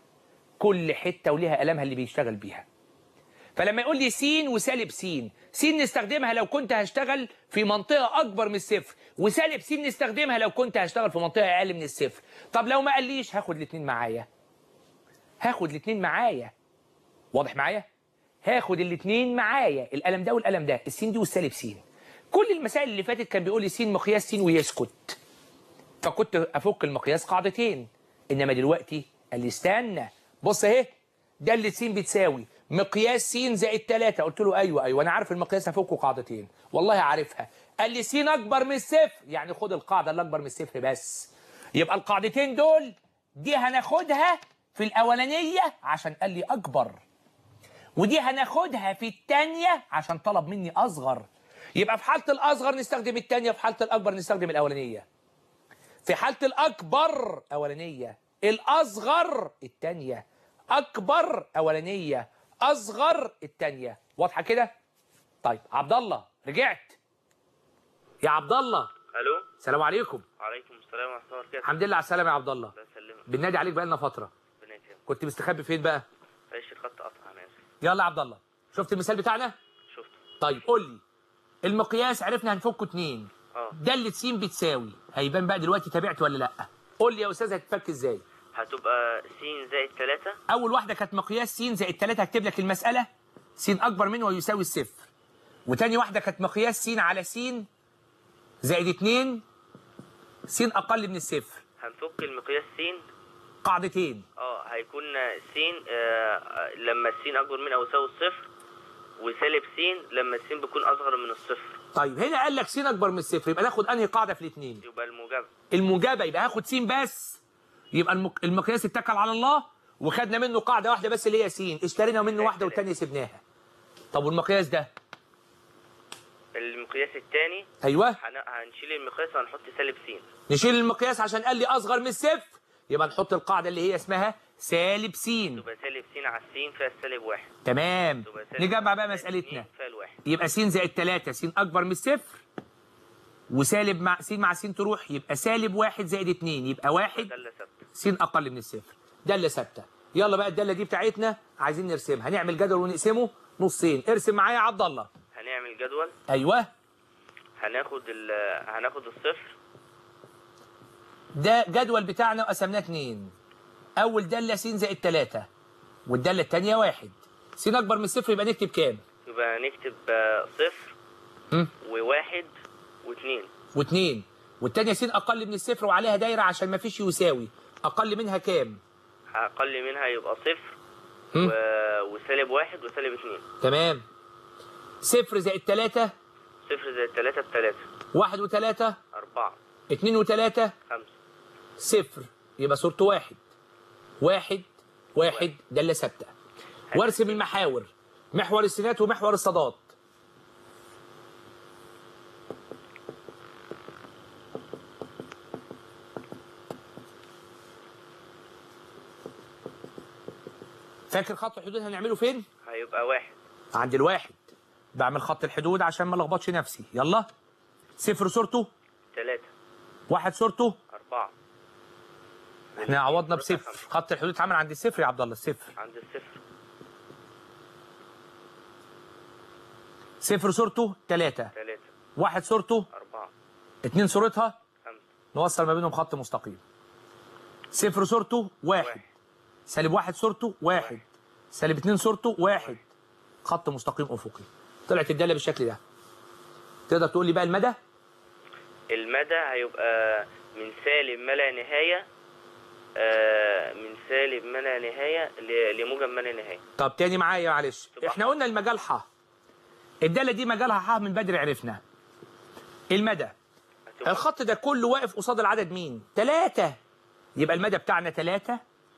كل حته وليها قلمها اللي بيشتغل بيها. فلما يقول لي س وسالب س، س نستخدمها لو كنت هشتغل في منطقه اكبر من الصفر، وسالب س نستخدمها لو كنت هشتغل في منطقه اقل من الصفر. طب لو ما قاليش هاخد الاثنين معايا. هاخد الاثنين معايا. واضح معايا؟ هاخد الاثنين معايا، القلم ده والقلم ده، السين دي والسالب س. كل المسائل اللي فاتت كان بيقول لي س مقياس س ويسكت. فكنت افك المقياس قاعدتين. انما دلوقتي قال لي استنى، بص اهي داله س بتساوي مقياس س زائد ثلاثة. قلت له ايوه ايوه انا عارف المقياس هفكه قاعدتين، والله عارفها. قال لي س اكبر من الصفر، يعني خد القاعده اللي اكبر من الصفر بس. يبقى القاعدتين دول دي هناخدها في الاولانيه عشان قال لي اكبر، ودي هناخدها في الثانيه عشان طلب مني اصغر. يبقى في حاله الاصغر نستخدم الثانيه، في حاله الاكبر نستخدم الاولانيه. في حاله الاكبر اولانيه، الاصغر الثانيه، اكبر اولانيه، اصغر الثانيه. واضحه كده؟ طيب عبد الله رجعت يا عبد الله. الو السلام عليكم. وعليكم السلام ورحمه الله وبركاته. الحمد لله على السلامه يا عبد الله. الله يسلمك. بننادي عليك بقالنا فتره. ربنا يكرمك. كنت مستخبي فين بقى؟ معلش الخط قطع انا اسف. يلا يا عبد الله، شفت المثال بتاعنا؟ شفته. طيب قول لي المقياس عرفنا هنفكه اتنين. اه دالة س بتساوي، هيبان بقى دلوقتي تابعت ولا لا؟ قول لي يا استاذ هتتفك ازاي؟ هتبقى س زائد ثلاثة. اول واحده كانت مقياس س زائد ثلاثة، هكتب لك المساله س اكبر منه ويساوي الصفر. وتاني واحده كانت مقياس س على س زائد اتنين، س اقل من الصفر. هنفك المقياس س قاعدتين. اه هيكون س آه لما الس اكبر من او يساوي الصفر، وسالب س لما الس بيكون اصغر من الصفر. طيب هنا قال لك س اكبر من الصفر، يبقى ناخد انهي قاعده في الاثنين؟ يبقى الموجبه. الموجبه، يبقى هاخد س بس. يبقى المق... المقياس اتكل على الله وخدنا منه قاعده واحده بس اللي هي س، اشترينا منه واحده والثانيه سبناها. طب والمقياس ده؟ المقياس الثاني ايوه هن... هنشيل المقياس وهنحط سالب س. نشيل المقياس عشان قال لي اصغر من الصفر، يبقى نحط القاعده اللي هي اسمها سالب س. تبقى سالب س على الس فيها السالب واحد. تمام. نجمع بقى مسألتنا. يبقى س زائد ثلاثة، س أكبر من الصفر، وسالب مع س مع س تروح، يبقى سالب واحد زائد اتنين، يبقى واحد. دالة ثابتة. س أقل من الصفر، دالة ثابتة. يلا بقى الدالة دي بتاعتنا عايزين نرسمها، هنعمل جدول ونقسمه نصين. ارسم معايا يا عبد الله. هنعمل جدول. أيوه. هناخد ال هناخد الصفر. ده جدول بتاعنا وقسمناه اتنين. أول دالة س زائد ثلاثة، والدالة الثانية واحد. س أكبر من الصفر يبقى نكتب كام؟ يبقى نكتب صفر م? وواحد واثنين. واثنين، والتانية س أقل من الصفر وعليها دايرة عشان ما فيش يساوي. أقل منها كام؟ أقل منها يبقى صفر و... وسالب واحد وسالب اتنين. تمام. صفر زائد تلاتة. صفر زائد تلاتة بتلاتة. واحد وتلاتة. أربعة. اتنين وتلاتة. خمسة. صفر يبقى صورته واحد. واحد واحد دالة ثابتة. وارسم المحاور، محور السينات ومحور الصادات. فاكر خط الحدود هنعمله فين؟ هيبقى واحد. عند الواحد. بعمل خط الحدود عشان ما لخبطش نفسي. يلا. صفر صورته تلاتة. واحد صورته أربعة. احنا عوضنا بصفر. خط الحدود اتعمل عند الصفر يا عبد الله. الصفر عند الصفر. صفر صورته تلاتة. تلاتة. واحد صورته أربعة. اتنين صورتها خمسة. نوصل ما بينهم خط مستقيم. صفر صورته واحد. واحد. سالب واحد صورته واحد. سالب اتنين صورته واحد. خط مستقيم افقي. طلعت الداله بالشكل ده. تقدر تقول لي بقى المدى؟ المدى هيبقى من سالب ما لا نهايه آه من سالب ما لا نهايه ل- لموجب ما لا نهايه. طب تاني معايا معلش. احنا قلنا المجال ح. الداله دي مجالها ح من بدري عرفنا. المدى هتبقى الخط ده كله واقف قصاد العدد مين؟ تلاتة. يبقى المدى بتاعنا تلاتة.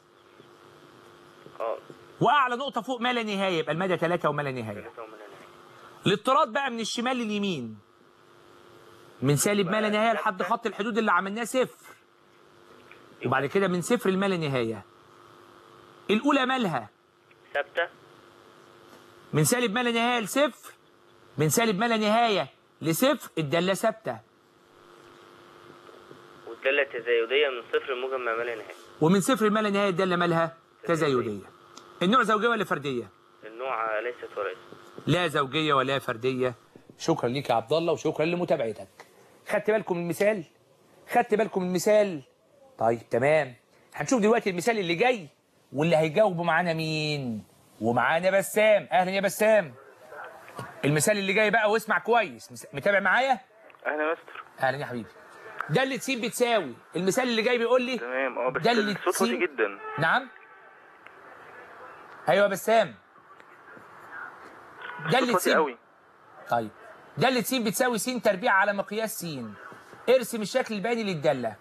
اه واعلى نقطه فوق ما لا نهايه يبقى المدى تلاتة وما لا نهايه. تلاتة وما لا نهايه. الاضطراد بقى من الشمال لليمين. من سالب ما لا نهايه لحد خط الحدود اللي عملناه صفر. وبعد كده من صفر لما لا نهايه. الاولى مالها؟ ثابته. من سالب ما لا نهايه لصفر. من سالب ما لا نهايه لصفر الداله ثابته. والداله تزايديه من صفر لموجب ما لا نهايه. ومن صفر لما لا نهايه الداله مالها؟ تزايديه. النوع زوجيه ولا فرديه؟ النوع ليست وليست. لا زوجيه ولا فرديه. شكرا ليك يا عبد الله وشكرا لمتابعتك. خدت بالكم من المثال؟ خدت بالكم من المثال؟ طيب تمام. هنشوف دلوقتي المثال اللي جاي واللي هيجاوبوا معانا مين؟ ومعانا بسام. اهلا يا بسام. المثال اللي جاي بقى واسمع كويس. متابع معايا؟ اهلا يا مستر. اهلا يا حبيبي. دالة س بتساوي. المثال اللي جاي بيقول لي تمام. اه بس دالة الصوت س. واطي جدا. نعم. ايوه يا بسام. دالة س. قوي. طيب دالة س بتساوي س تربيع على مقياس س. ارسم الشكل البياني للدالة.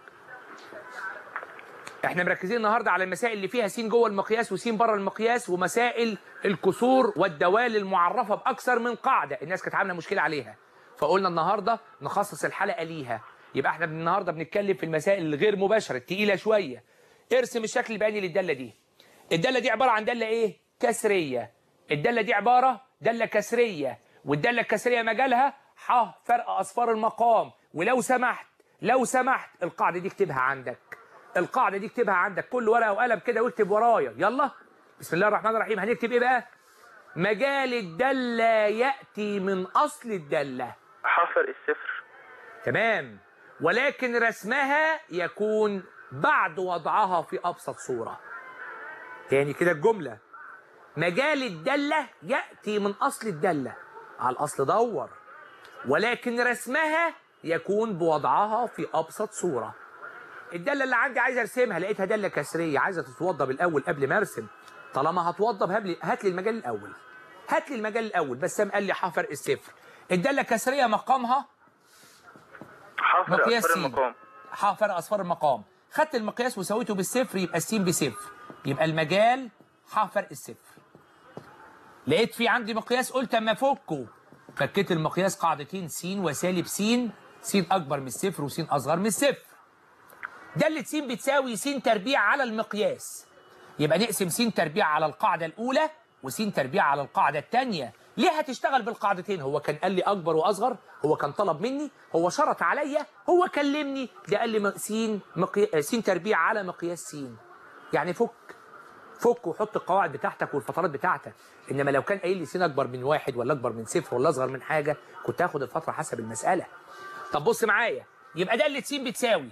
احنا مركزين النهارده على المسائل اللي فيها س جوه المقياس وس بره المقياس ومسائل الكسور والدوال المعرفه باكثر من قاعده، الناس كانت عامله مشكله عليها. فقلنا النهارده نخصص الحلقه ليها. يبقى احنا النهارده بنتكلم في المسائل الغير مباشره الثقيله شويه. ارسم الشكل البياني للداله دي. الداله دي عباره عن داله ايه؟ كسريه. الداله دي عباره داله كسريه، والداله الكسريه مجالها ح فرق اصفار المقام. ولو سمحت لو سمحت القاعده دي اكتبها عندك. القاعده دي اكتبها عندك، كل ورقه وقلم كده واكتب ورايا. يلا بسم الله الرحمن الرحيم. هنكتب ايه بقى؟ مجال الداله ياتي من اصل الداله. حفر الصفر. تمام. ولكن رسمها يكون بعد وضعها في ابسط صوره. تاني كده الجمله. مجال الداله ياتي من اصل الداله. على الاصل دور. ولكن رسمها يكون بوضعها في ابسط صوره. الداله اللي عندي عايز ارسمها لقيتها داله كسريه عايزه تتوضب الاول قبل ما ارسم. طالما هتوضب هات لي المجال الاول. هات لي المجال الاول. بسام قال لي ح فرق الصفر. الداله كسريه مقامها حفر مقياس اصفار س. المقام. ح فرق اصفار المقام. خدت المقياس وسويته بالصفر يبقى الس بصفر. يبقى المجال ح فرق الصفر. لقيت في عندي مقياس قلت اما افكه. فكيت المقياس قاعدتين س وسالب س. س اكبر من الصفر وس اصغر من الصفر. دالة س بتساوي س تربيع على المقياس. يبقى نقسم س تربيع على القاعدة الأولى وس تربيع على القاعدة الثانية. ليه هتشتغل بالقاعدتين؟ هو كان قال لي أكبر وأصغر، هو كان طلب مني، هو شرط عليا، هو كلمني، ده قال لي س مقي... س تربيع على مقياس س. يعني فك فك وحط القواعد بتاعتك والفترات بتاعتك. إنما لو كان قايل لي س أكبر من واحد ولا أكبر من صفر ولا أصغر من حاجة كنت هاخد الفترة حسب المسألة. طب بص معايا. يبقى دالة س بتساوي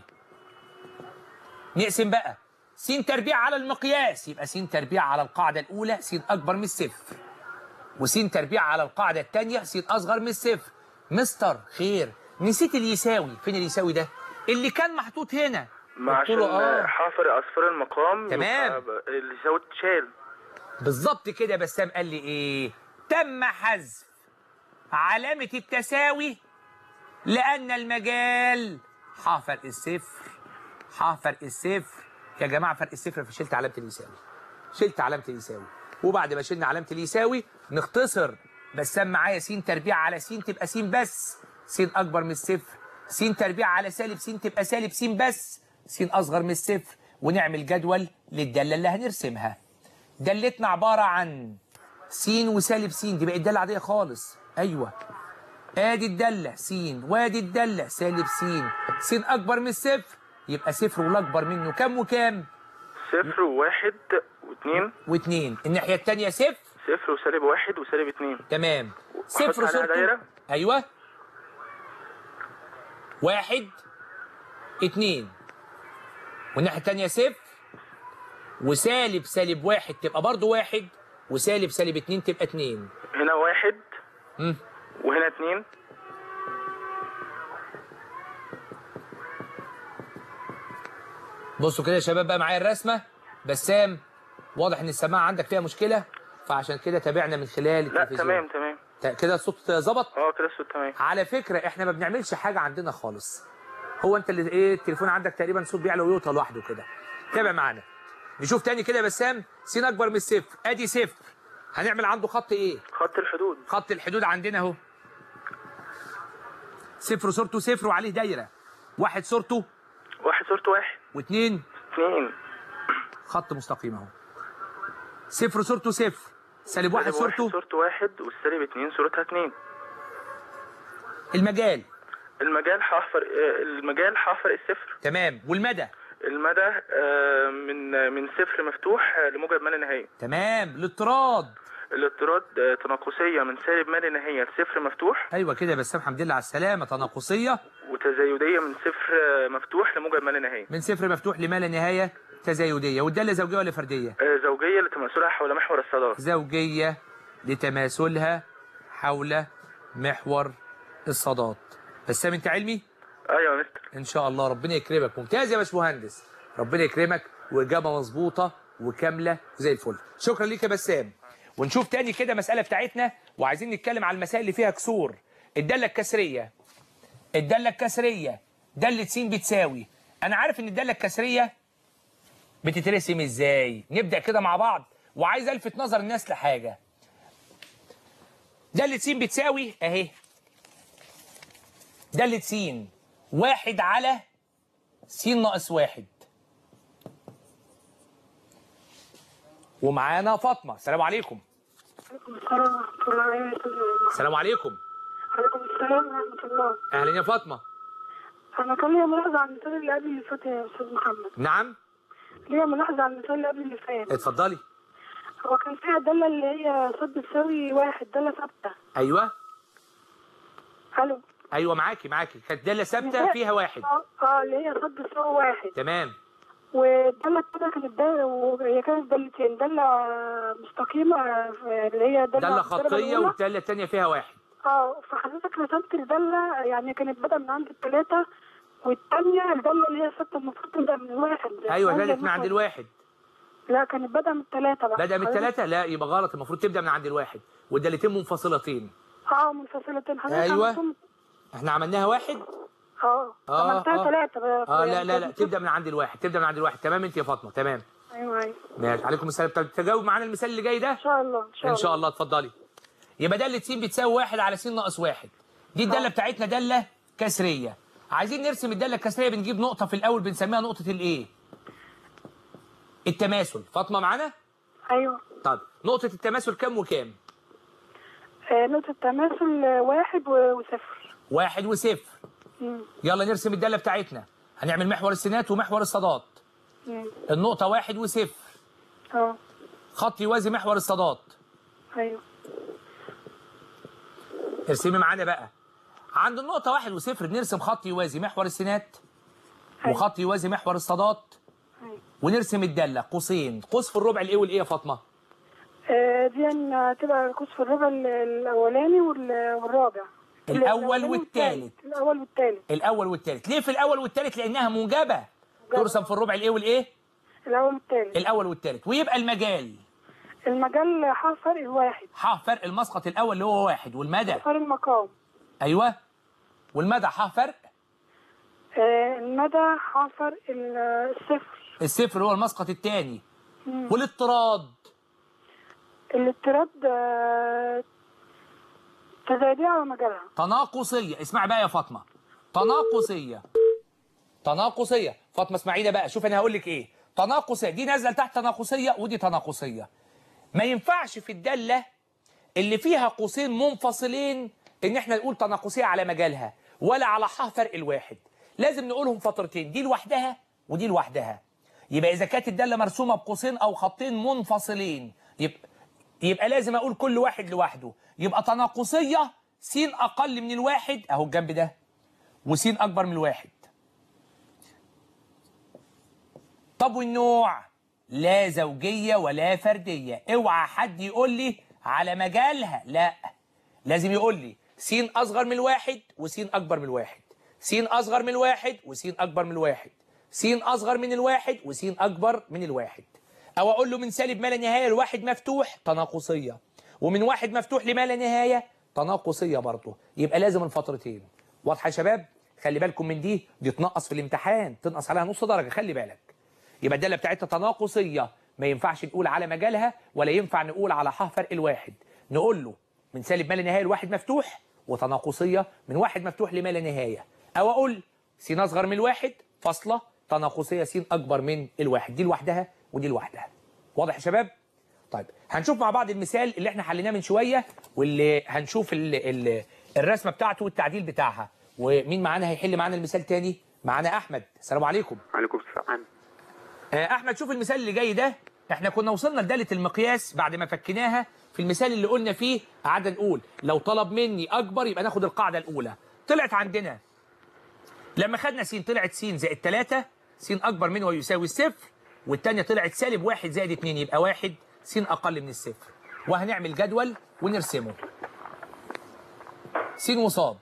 نقسم بقى س تربيع على المقياس. يبقى س تربيع على القاعدة الأولى س أكبر من الصفر. وس تربيع على القاعدة الثانية س أصغر من الصفر. مستر خير نسيت اليساوي. فين اليساوي ده؟ اللي كان محطوط هنا. ما قلت له عشان اه حافر اصفار المقام تمام. يبقى اللي يساوي اتشال. بالظبط كده. بسام قال لي ايه؟ تم حذف علامة التساوي لأن المجال ح فرق الصفر ح فرق الصفر. يا جماعة فرق الصفر فشلت علامة اليساوي. شلت علامة اليساوي. وبعد ما شلنا علامة اليساوي نختصر. بسام معايا س تربيع على س تبقى س بس. س أكبر من الصفر. س تربيع على سالب س تبقى سالب س بس. س أصغر من الصفر. ونعمل جدول للدالة اللي هنرسمها. دلتنا عبارة عن س وسالب س. دي بقت دالة عادية خالص. أيوه. ادي الدالة س وادي الدالة سالب س. س أكبر من الصفر يبقى صفر والأكبر منه كام وكام؟ صفر وواحد واثنين. واثنين. الناحية التانية صفر. صفر وسالب واحد وسالب اتنين. تمام. صفر عليها صورته. دايرة. أيوه. واحد اتنين. والناحية التانية صفر وسالب سالب واحد تبقى برضه واحد وسالب سالب اتنين تبقى اتنين. هنا واحد مم. وهنا اتنين. بصوا كده يا شباب بقى معايا الرسمة. بسام واضح ان السماعة عندك فيها مشكلة فعشان كده تابعنا من خلال لا التلفزيون. تمام تمام. ت- كده الصوت ظبط؟ اه كده الصوت تمام. على فكرة احنا ما بنعملش حاجة عندنا خالص. هو انت اللي ايه التليفون عندك تقريبا صوت بيعلى ويوطى لوحده كده. تابع معانا. نشوف تاني كده يا بسام. س اكبر من الصفر. ادي صفر. هنعمل عنده خط ايه؟ خط الحدود. خط الحدود عندنا اهو. صفر صورته صفر وعليه دايرة. واحد صورته واحد صورته واحد. واثنين اتنين. خط مستقيم اهو. صفر صورته صفر. سالب واحد سالب واحد صورته صورته واحد والسالب اتنين صورتها اتنين. المجال. المجال حفر المجال حفر الصفر. تمام. والمدى. المدى آه، من من صفر مفتوح لموجب ما لا نهايه. تمام. الاضطراد. الاضطراد آه، تناقصيه من سالب ما لا نهايه لصفر مفتوح. ايوه كده يا بسام الحمد لله على السلامه. تناقصيه. وتزايديه من صفر آه، مفتوح لموجب ما لا نهايه. من صفر مفتوح لما لا نهايه تزايديه. والداله زوجيه ولا فرديه؟ آه، زوجيه لتماثلها حول محور الصادات. زوجيه لتماثلها حول محور الصادات. بسام انت علمي؟ ايوه يا مستر. ان شاء الله ربنا يكرمك. ممتاز يا باشمهندس. ربنا يكرمك واجابه مظبوطه وكامله زي الفل. شكرا ليك يا بسام. ونشوف تاني كده مساله بتاعتنا وعايزين نتكلم على المسائل اللي فيها كسور. الداله الكسريه. الداله الكسريه داله س بتساوي. انا عارف ان الداله الكسريه بتترسم ازاي. نبدا كده مع بعض وعايز الفت نظر الناس لحاجه. داله س بتساوي اهي. داله س واحد على س ناقص واحد. ومعانا فاطمه. السلام عليكم. عليكم السلام ورحمة الله وبركاته. السلام عليكم. عليكم السلام ورحمة الله. اهلا يا فاطمه. أنا كان ليا ملاحظة على المثال اللي قبل اللي فات يا أستاذ محمد. نعم. ليا ملاحظة على المثال اللي قبل اللي فات. اتفضلي. هو كان فيها دالة اللي هي ص بتساوي واحد، دالة ثابتة. ايوه. ألو. ايوه معاكي معاكي. كانت داله ثابته فيها واحد. اه اه اللي هي ص بتساوي واحد. تمام. والدالة التانية كانت دالة وهي كانت دالتين، دالة مستقيمة اللي هي دالة داله خطيه والداله الثانيه فيها واحد. اه فحضرتك رسمت الدالة يعني كانت بدأ من عند الثلاثة، والثانية الدالة اللي هي ستة المفروض تبدأ من الواحد. ايوه بدات من عند الواحد. لا كانت بدأ من الثلاثة بقى. بدأ من الثلاثة؟ لا يبقى غلط. المفروض تبدأ من عند الواحد والدالتين منفصلتين. اه منفصلتين. حضرتك ايوه عملتهم- احنا عملناها واحد. اه اه عملتها اه ثلاثة اه لا لا لا تبدأ من عند الواحد. تبدأ من عند الواحد. تمام انت يا فاطمة. تمام. ايوه ايوه ماشي. عليكم السلام. طب تجاوب معانا المثال اللي جاي ده؟ ان شاء الله ان شاء الله. ان شاء الله. اتفضلي. يبقى دالة س بتساوي واحد على س ناقص واحد. دي الدالة بتاعتنا دالة كسرية. عايزين نرسم الدالة الكسرية بنجيب نقطة في الأول بنسميها نقطة الإيه؟ التماثل. فاطمة معانا؟ ايوه. طب نقطة التماثل كام وكام؟ آه نقطة التماثل آه، واحد و- وصفر. واحد وصفر. مم. يلا نرسم الدالة بتاعتنا. هنعمل محور السينات ومحور الصادات. مم. النقطة واحد وصفر. اه خط يوازي محور الصادات. ايوه. ارسمي معانا بقى. عند النقطة واحد وصفر بنرسم خط يوازي محور السينات أيوة. وخط يوازي محور الصادات أيوة. ونرسم الدالة قوسين. قوس في الربع الايه والايه يا فاطمة؟ آه دي هتبقى قوس في الربع ال- الاولاني وال- والرابع. الاول والثالث. الاول والثالث. الاول والثالث. ليه في الاول والثالث؟ لانها موجبه ترسم في الربع الايه والايه؟ الاول والثالث. الاول والثالث. ويبقى المجال المجال ح فرق الواحد. ح فرق المسقط الاول اللي هو واحد، والمدى فرق المقام. ايوه، والمدى ح فرق آه المدى ح فرق الصفر. الصفر اللي هو المسقط الثاني. والاضطراد الاضطراد آه تزايدية على مجالها. تناقصيه. اسمع بقى يا فاطمه، تناقصيه تناقصيه. فاطمه اسمعينا بقى، شوف انا هقول لك ايه. تناقصيه دي نازله تحت تناقصيه ودي تناقصيه. ما ينفعش في الداله اللي فيها قوسين منفصلين ان احنا نقول تناقصيه على مجالها ولا على ح فرق الواحد. لازم نقولهم فترتين، دي لوحدها ودي لوحدها. يبقى اذا كانت الداله مرسومه بقوسين او خطين منفصلين يبقى يبقى لازم اقول كل واحد لوحده. يبقى تناقصيه س اقل من الواحد اهو الجنب ده، وس اكبر من الواحد. طب والنوع؟ لا زوجيه ولا فرديه. اوعى حد يقول لي على مجالها، لا، لازم يقول لي س اصغر من الواحد وس اكبر من الواحد، س اصغر من الواحد وس اكبر من الواحد، س اصغر من الواحد وس اكبر من الواحد. او اقول له من سالب ما لا نهايه لواحد مفتوح تناقصيه، ومن واحد مفتوح لما لا نهايه تناقصيه برضه. يبقى لازم الفترتين. واضحه يا شباب؟ خلي بالكم من دي، دي تنقص في الامتحان، تنقص عليها نص درجه، خلي بالك. يبقى الداله بتاعتها تناقصيه، ما ينفعش نقول على مجالها ولا ينفع نقول على ح فرق الواحد. نقول له من سالب ما لا نهايه لواحد مفتوح، وتناقصيه من واحد مفتوح لما لا نهايه. او اقول س اصغر من الواحد فاصله تناقصيه س اكبر من الواحد. دي لوحدها ودي لوحدها. واضح يا شباب؟ طيب هنشوف مع بعض المثال اللي احنا حليناه من شويه، واللي هنشوف ال ال الرسمه بتاعته والتعديل بتاعها. ومين معانا هيحل معانا المثال تاني؟ معانا احمد. السلام عليكم. وعليكم السلام. احمد شوف المثال اللي جاي ده. احنا كنا وصلنا لداله المقياس بعد ما فكناها في المثال اللي قلنا فيه. قعدنا نقول لو طلب مني اكبر يبقى ناخد القاعده الاولى. طلعت عندنا لما خدنا س طلعت س زائد ثلاثة، س اكبر منه ويساوي الصفر، والثانيه طلعت سالب واحد زائد اتنين يبقى واحد، س اقل من الصفر. وهنعمل جدول ونرسمه. س وصاد.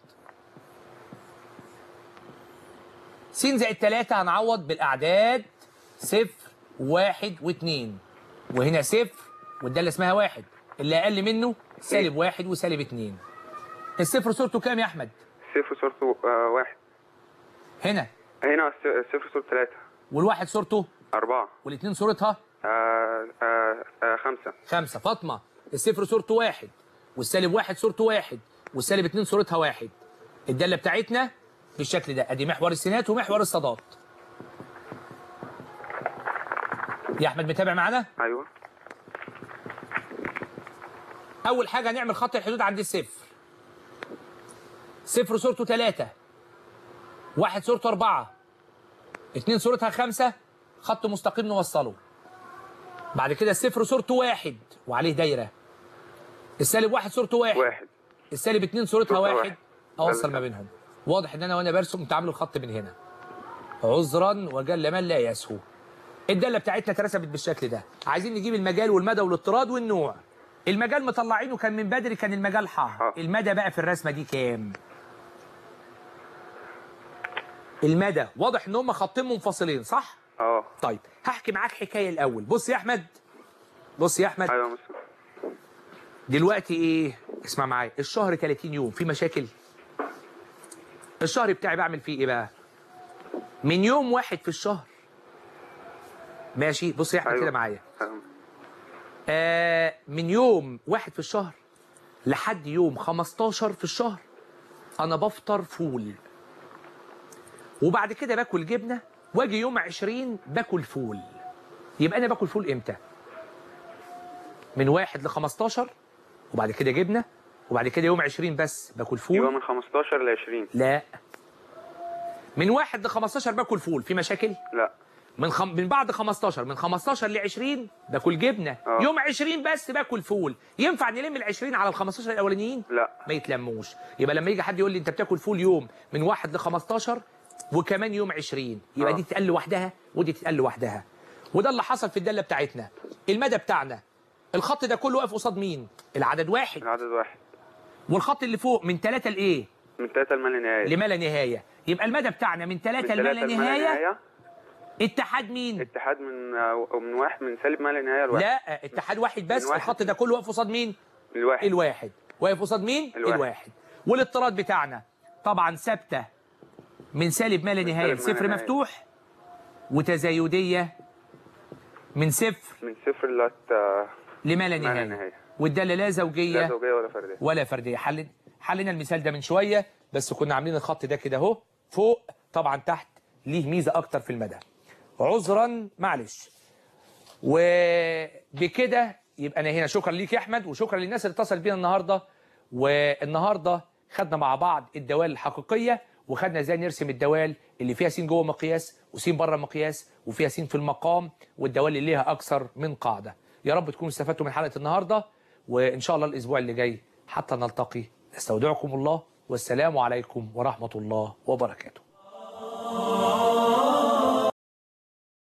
س زائد ثلاثة هنعوض بالاعداد صفر واحد واثنين، وهنا صفر والداله اسمها واحد، اللي اقل منه سالب واحد وسالب اتنين. الصفر صورته كام يا احمد؟ صفر صورته آه واحد. هنا هنا الصفر صورته ثلاثة. والواحد صورته أربعة. والاثنين صورتها آه آه آه خمسة. خمسة. فاطمة الصفر صورته واحد، والسالب واحد صورته واحد، والسالب اتنين صورتها واحد. الداله بتاعتنا بالشكل ده، ادي محور السينات ومحور الصادات. يا احمد متابع معانا؟ ايوه. اول حاجه هنعمل خط الحدود عند الصفر. صفر صورته ثلاثة، واحد صورته أربعة، اتنين صورتها خمسة، خط مستقيم نوصله. بعد كده الصفر صورته واحد وعليه دايره. السالب واحد صورته واحد. واحد. السالب اتنين صورتها واحد. واحد. اوصل ما بينهم. واضح ان انا وانا برسم تعامل الخط من هنا. عذرا وجل من لا يسهو. الداله بتاعتنا اترسمت بالشكل ده. عايزين نجيب المجال والمدى والاضطراد والنوع. المجال مطلعينه كان من بدري، كان المجال ح. المدى بقى في الرسمه دي كام؟ المدى واضح ان هم خطين منفصلين صح؟ اه. طيب هحكي معاك حكايه الاول. بص يا احمد، بص يا احمد. ايوه مستر. دلوقتي ايه؟ اسمع معايا. الشهر ثلاثين يوم، في مشاكل؟ الشهر بتاعي بعمل فيه ايه بقى؟ من يوم واحد في الشهر. ماشي؟ بص يا احمد. أيوة. كده معايا. أيوة. آه من يوم واحد في الشهر لحد يوم خمستاشر في الشهر انا بفطر فول، وبعد كده باكل جبنه، واجي يوم عشرين باكل فول. يبقى انا باكل فول امتى؟ من واحد ل خمستاشر، وبعد كده جبنه، وبعد كده يوم عشرين بس باكل فول. يبقى من خمستاشر ل عشرين. لا، من واحد ل خمستاشر باكل فول. في مشاكل؟ لا. من خم... من بعد خمستاشر، من خمستاشر ل عشرين باكل جبنه. أوه. يوم عشرين بس باكل فول. ينفع نلم ال عشرين على ال خمستاشر الاولانيين؟ لا، ما يتلموش. يبقى لما يجي حد يقول لي انت بتاكل فول يوم من واحد ل خمستاشر وكمان يوم عشرين، يبقى أوه. دي تتقل لوحدها ودي تتقل لوحدها. وده اللي حصل في الداله بتاعتنا. المدى بتاعنا الخط ده كله واقف قصاد مين؟ العدد واحد. العدد واحد. والخط اللي فوق من ثلاثة لايه؟ من ثلاثة لما لا نهاية. لما لا نهاية. يبقى المدى بتاعنا من ثلاثة لما لا نهاية. اتحاد مين؟ اتحاد من من واحد من سالب ما لا نهاية لواحد. لا اتحاد واحد بس. واحد. الخط ده كله واقف قصاد مين؟ الواحد. الواحد. واقف قصاد مين؟ الواحد. الواحد. والاضطراد بتاعنا طبعا ثابتة من سالب ما لا نهاية لصفر مفتوح، وتزايدية من صفر من صفر لغاية لما لا نهاية. والدالة لا زوجية لا زوجية ولا فردية. ولا فردية. حل حلنا المثال ده من شوية، بس كنا عاملين الخط ده كده اهو فوق، طبعا تحت ليه ميزة أكتر في المدى. عذرا معلش. وبكده يبقى أنا هنا شكرا ليك يا أحمد، وشكرا للناس اللي اتصلت بينا النهارده. والنهارده خدنا مع بعض الدوال الحقيقية، وخدنا ازاي نرسم الدوال اللي فيها س جوه مقياس وس بره مقياس وفيها س في المقام، والدوال اللي ليها أكثر من قاعدة. يا رب تكونوا استفدتوا من حلقة النهارده، وإن شاء الله الأسبوع اللي جاي حتى نلتقي. نستودعكم الله، والسلام عليكم ورحمة الله وبركاته.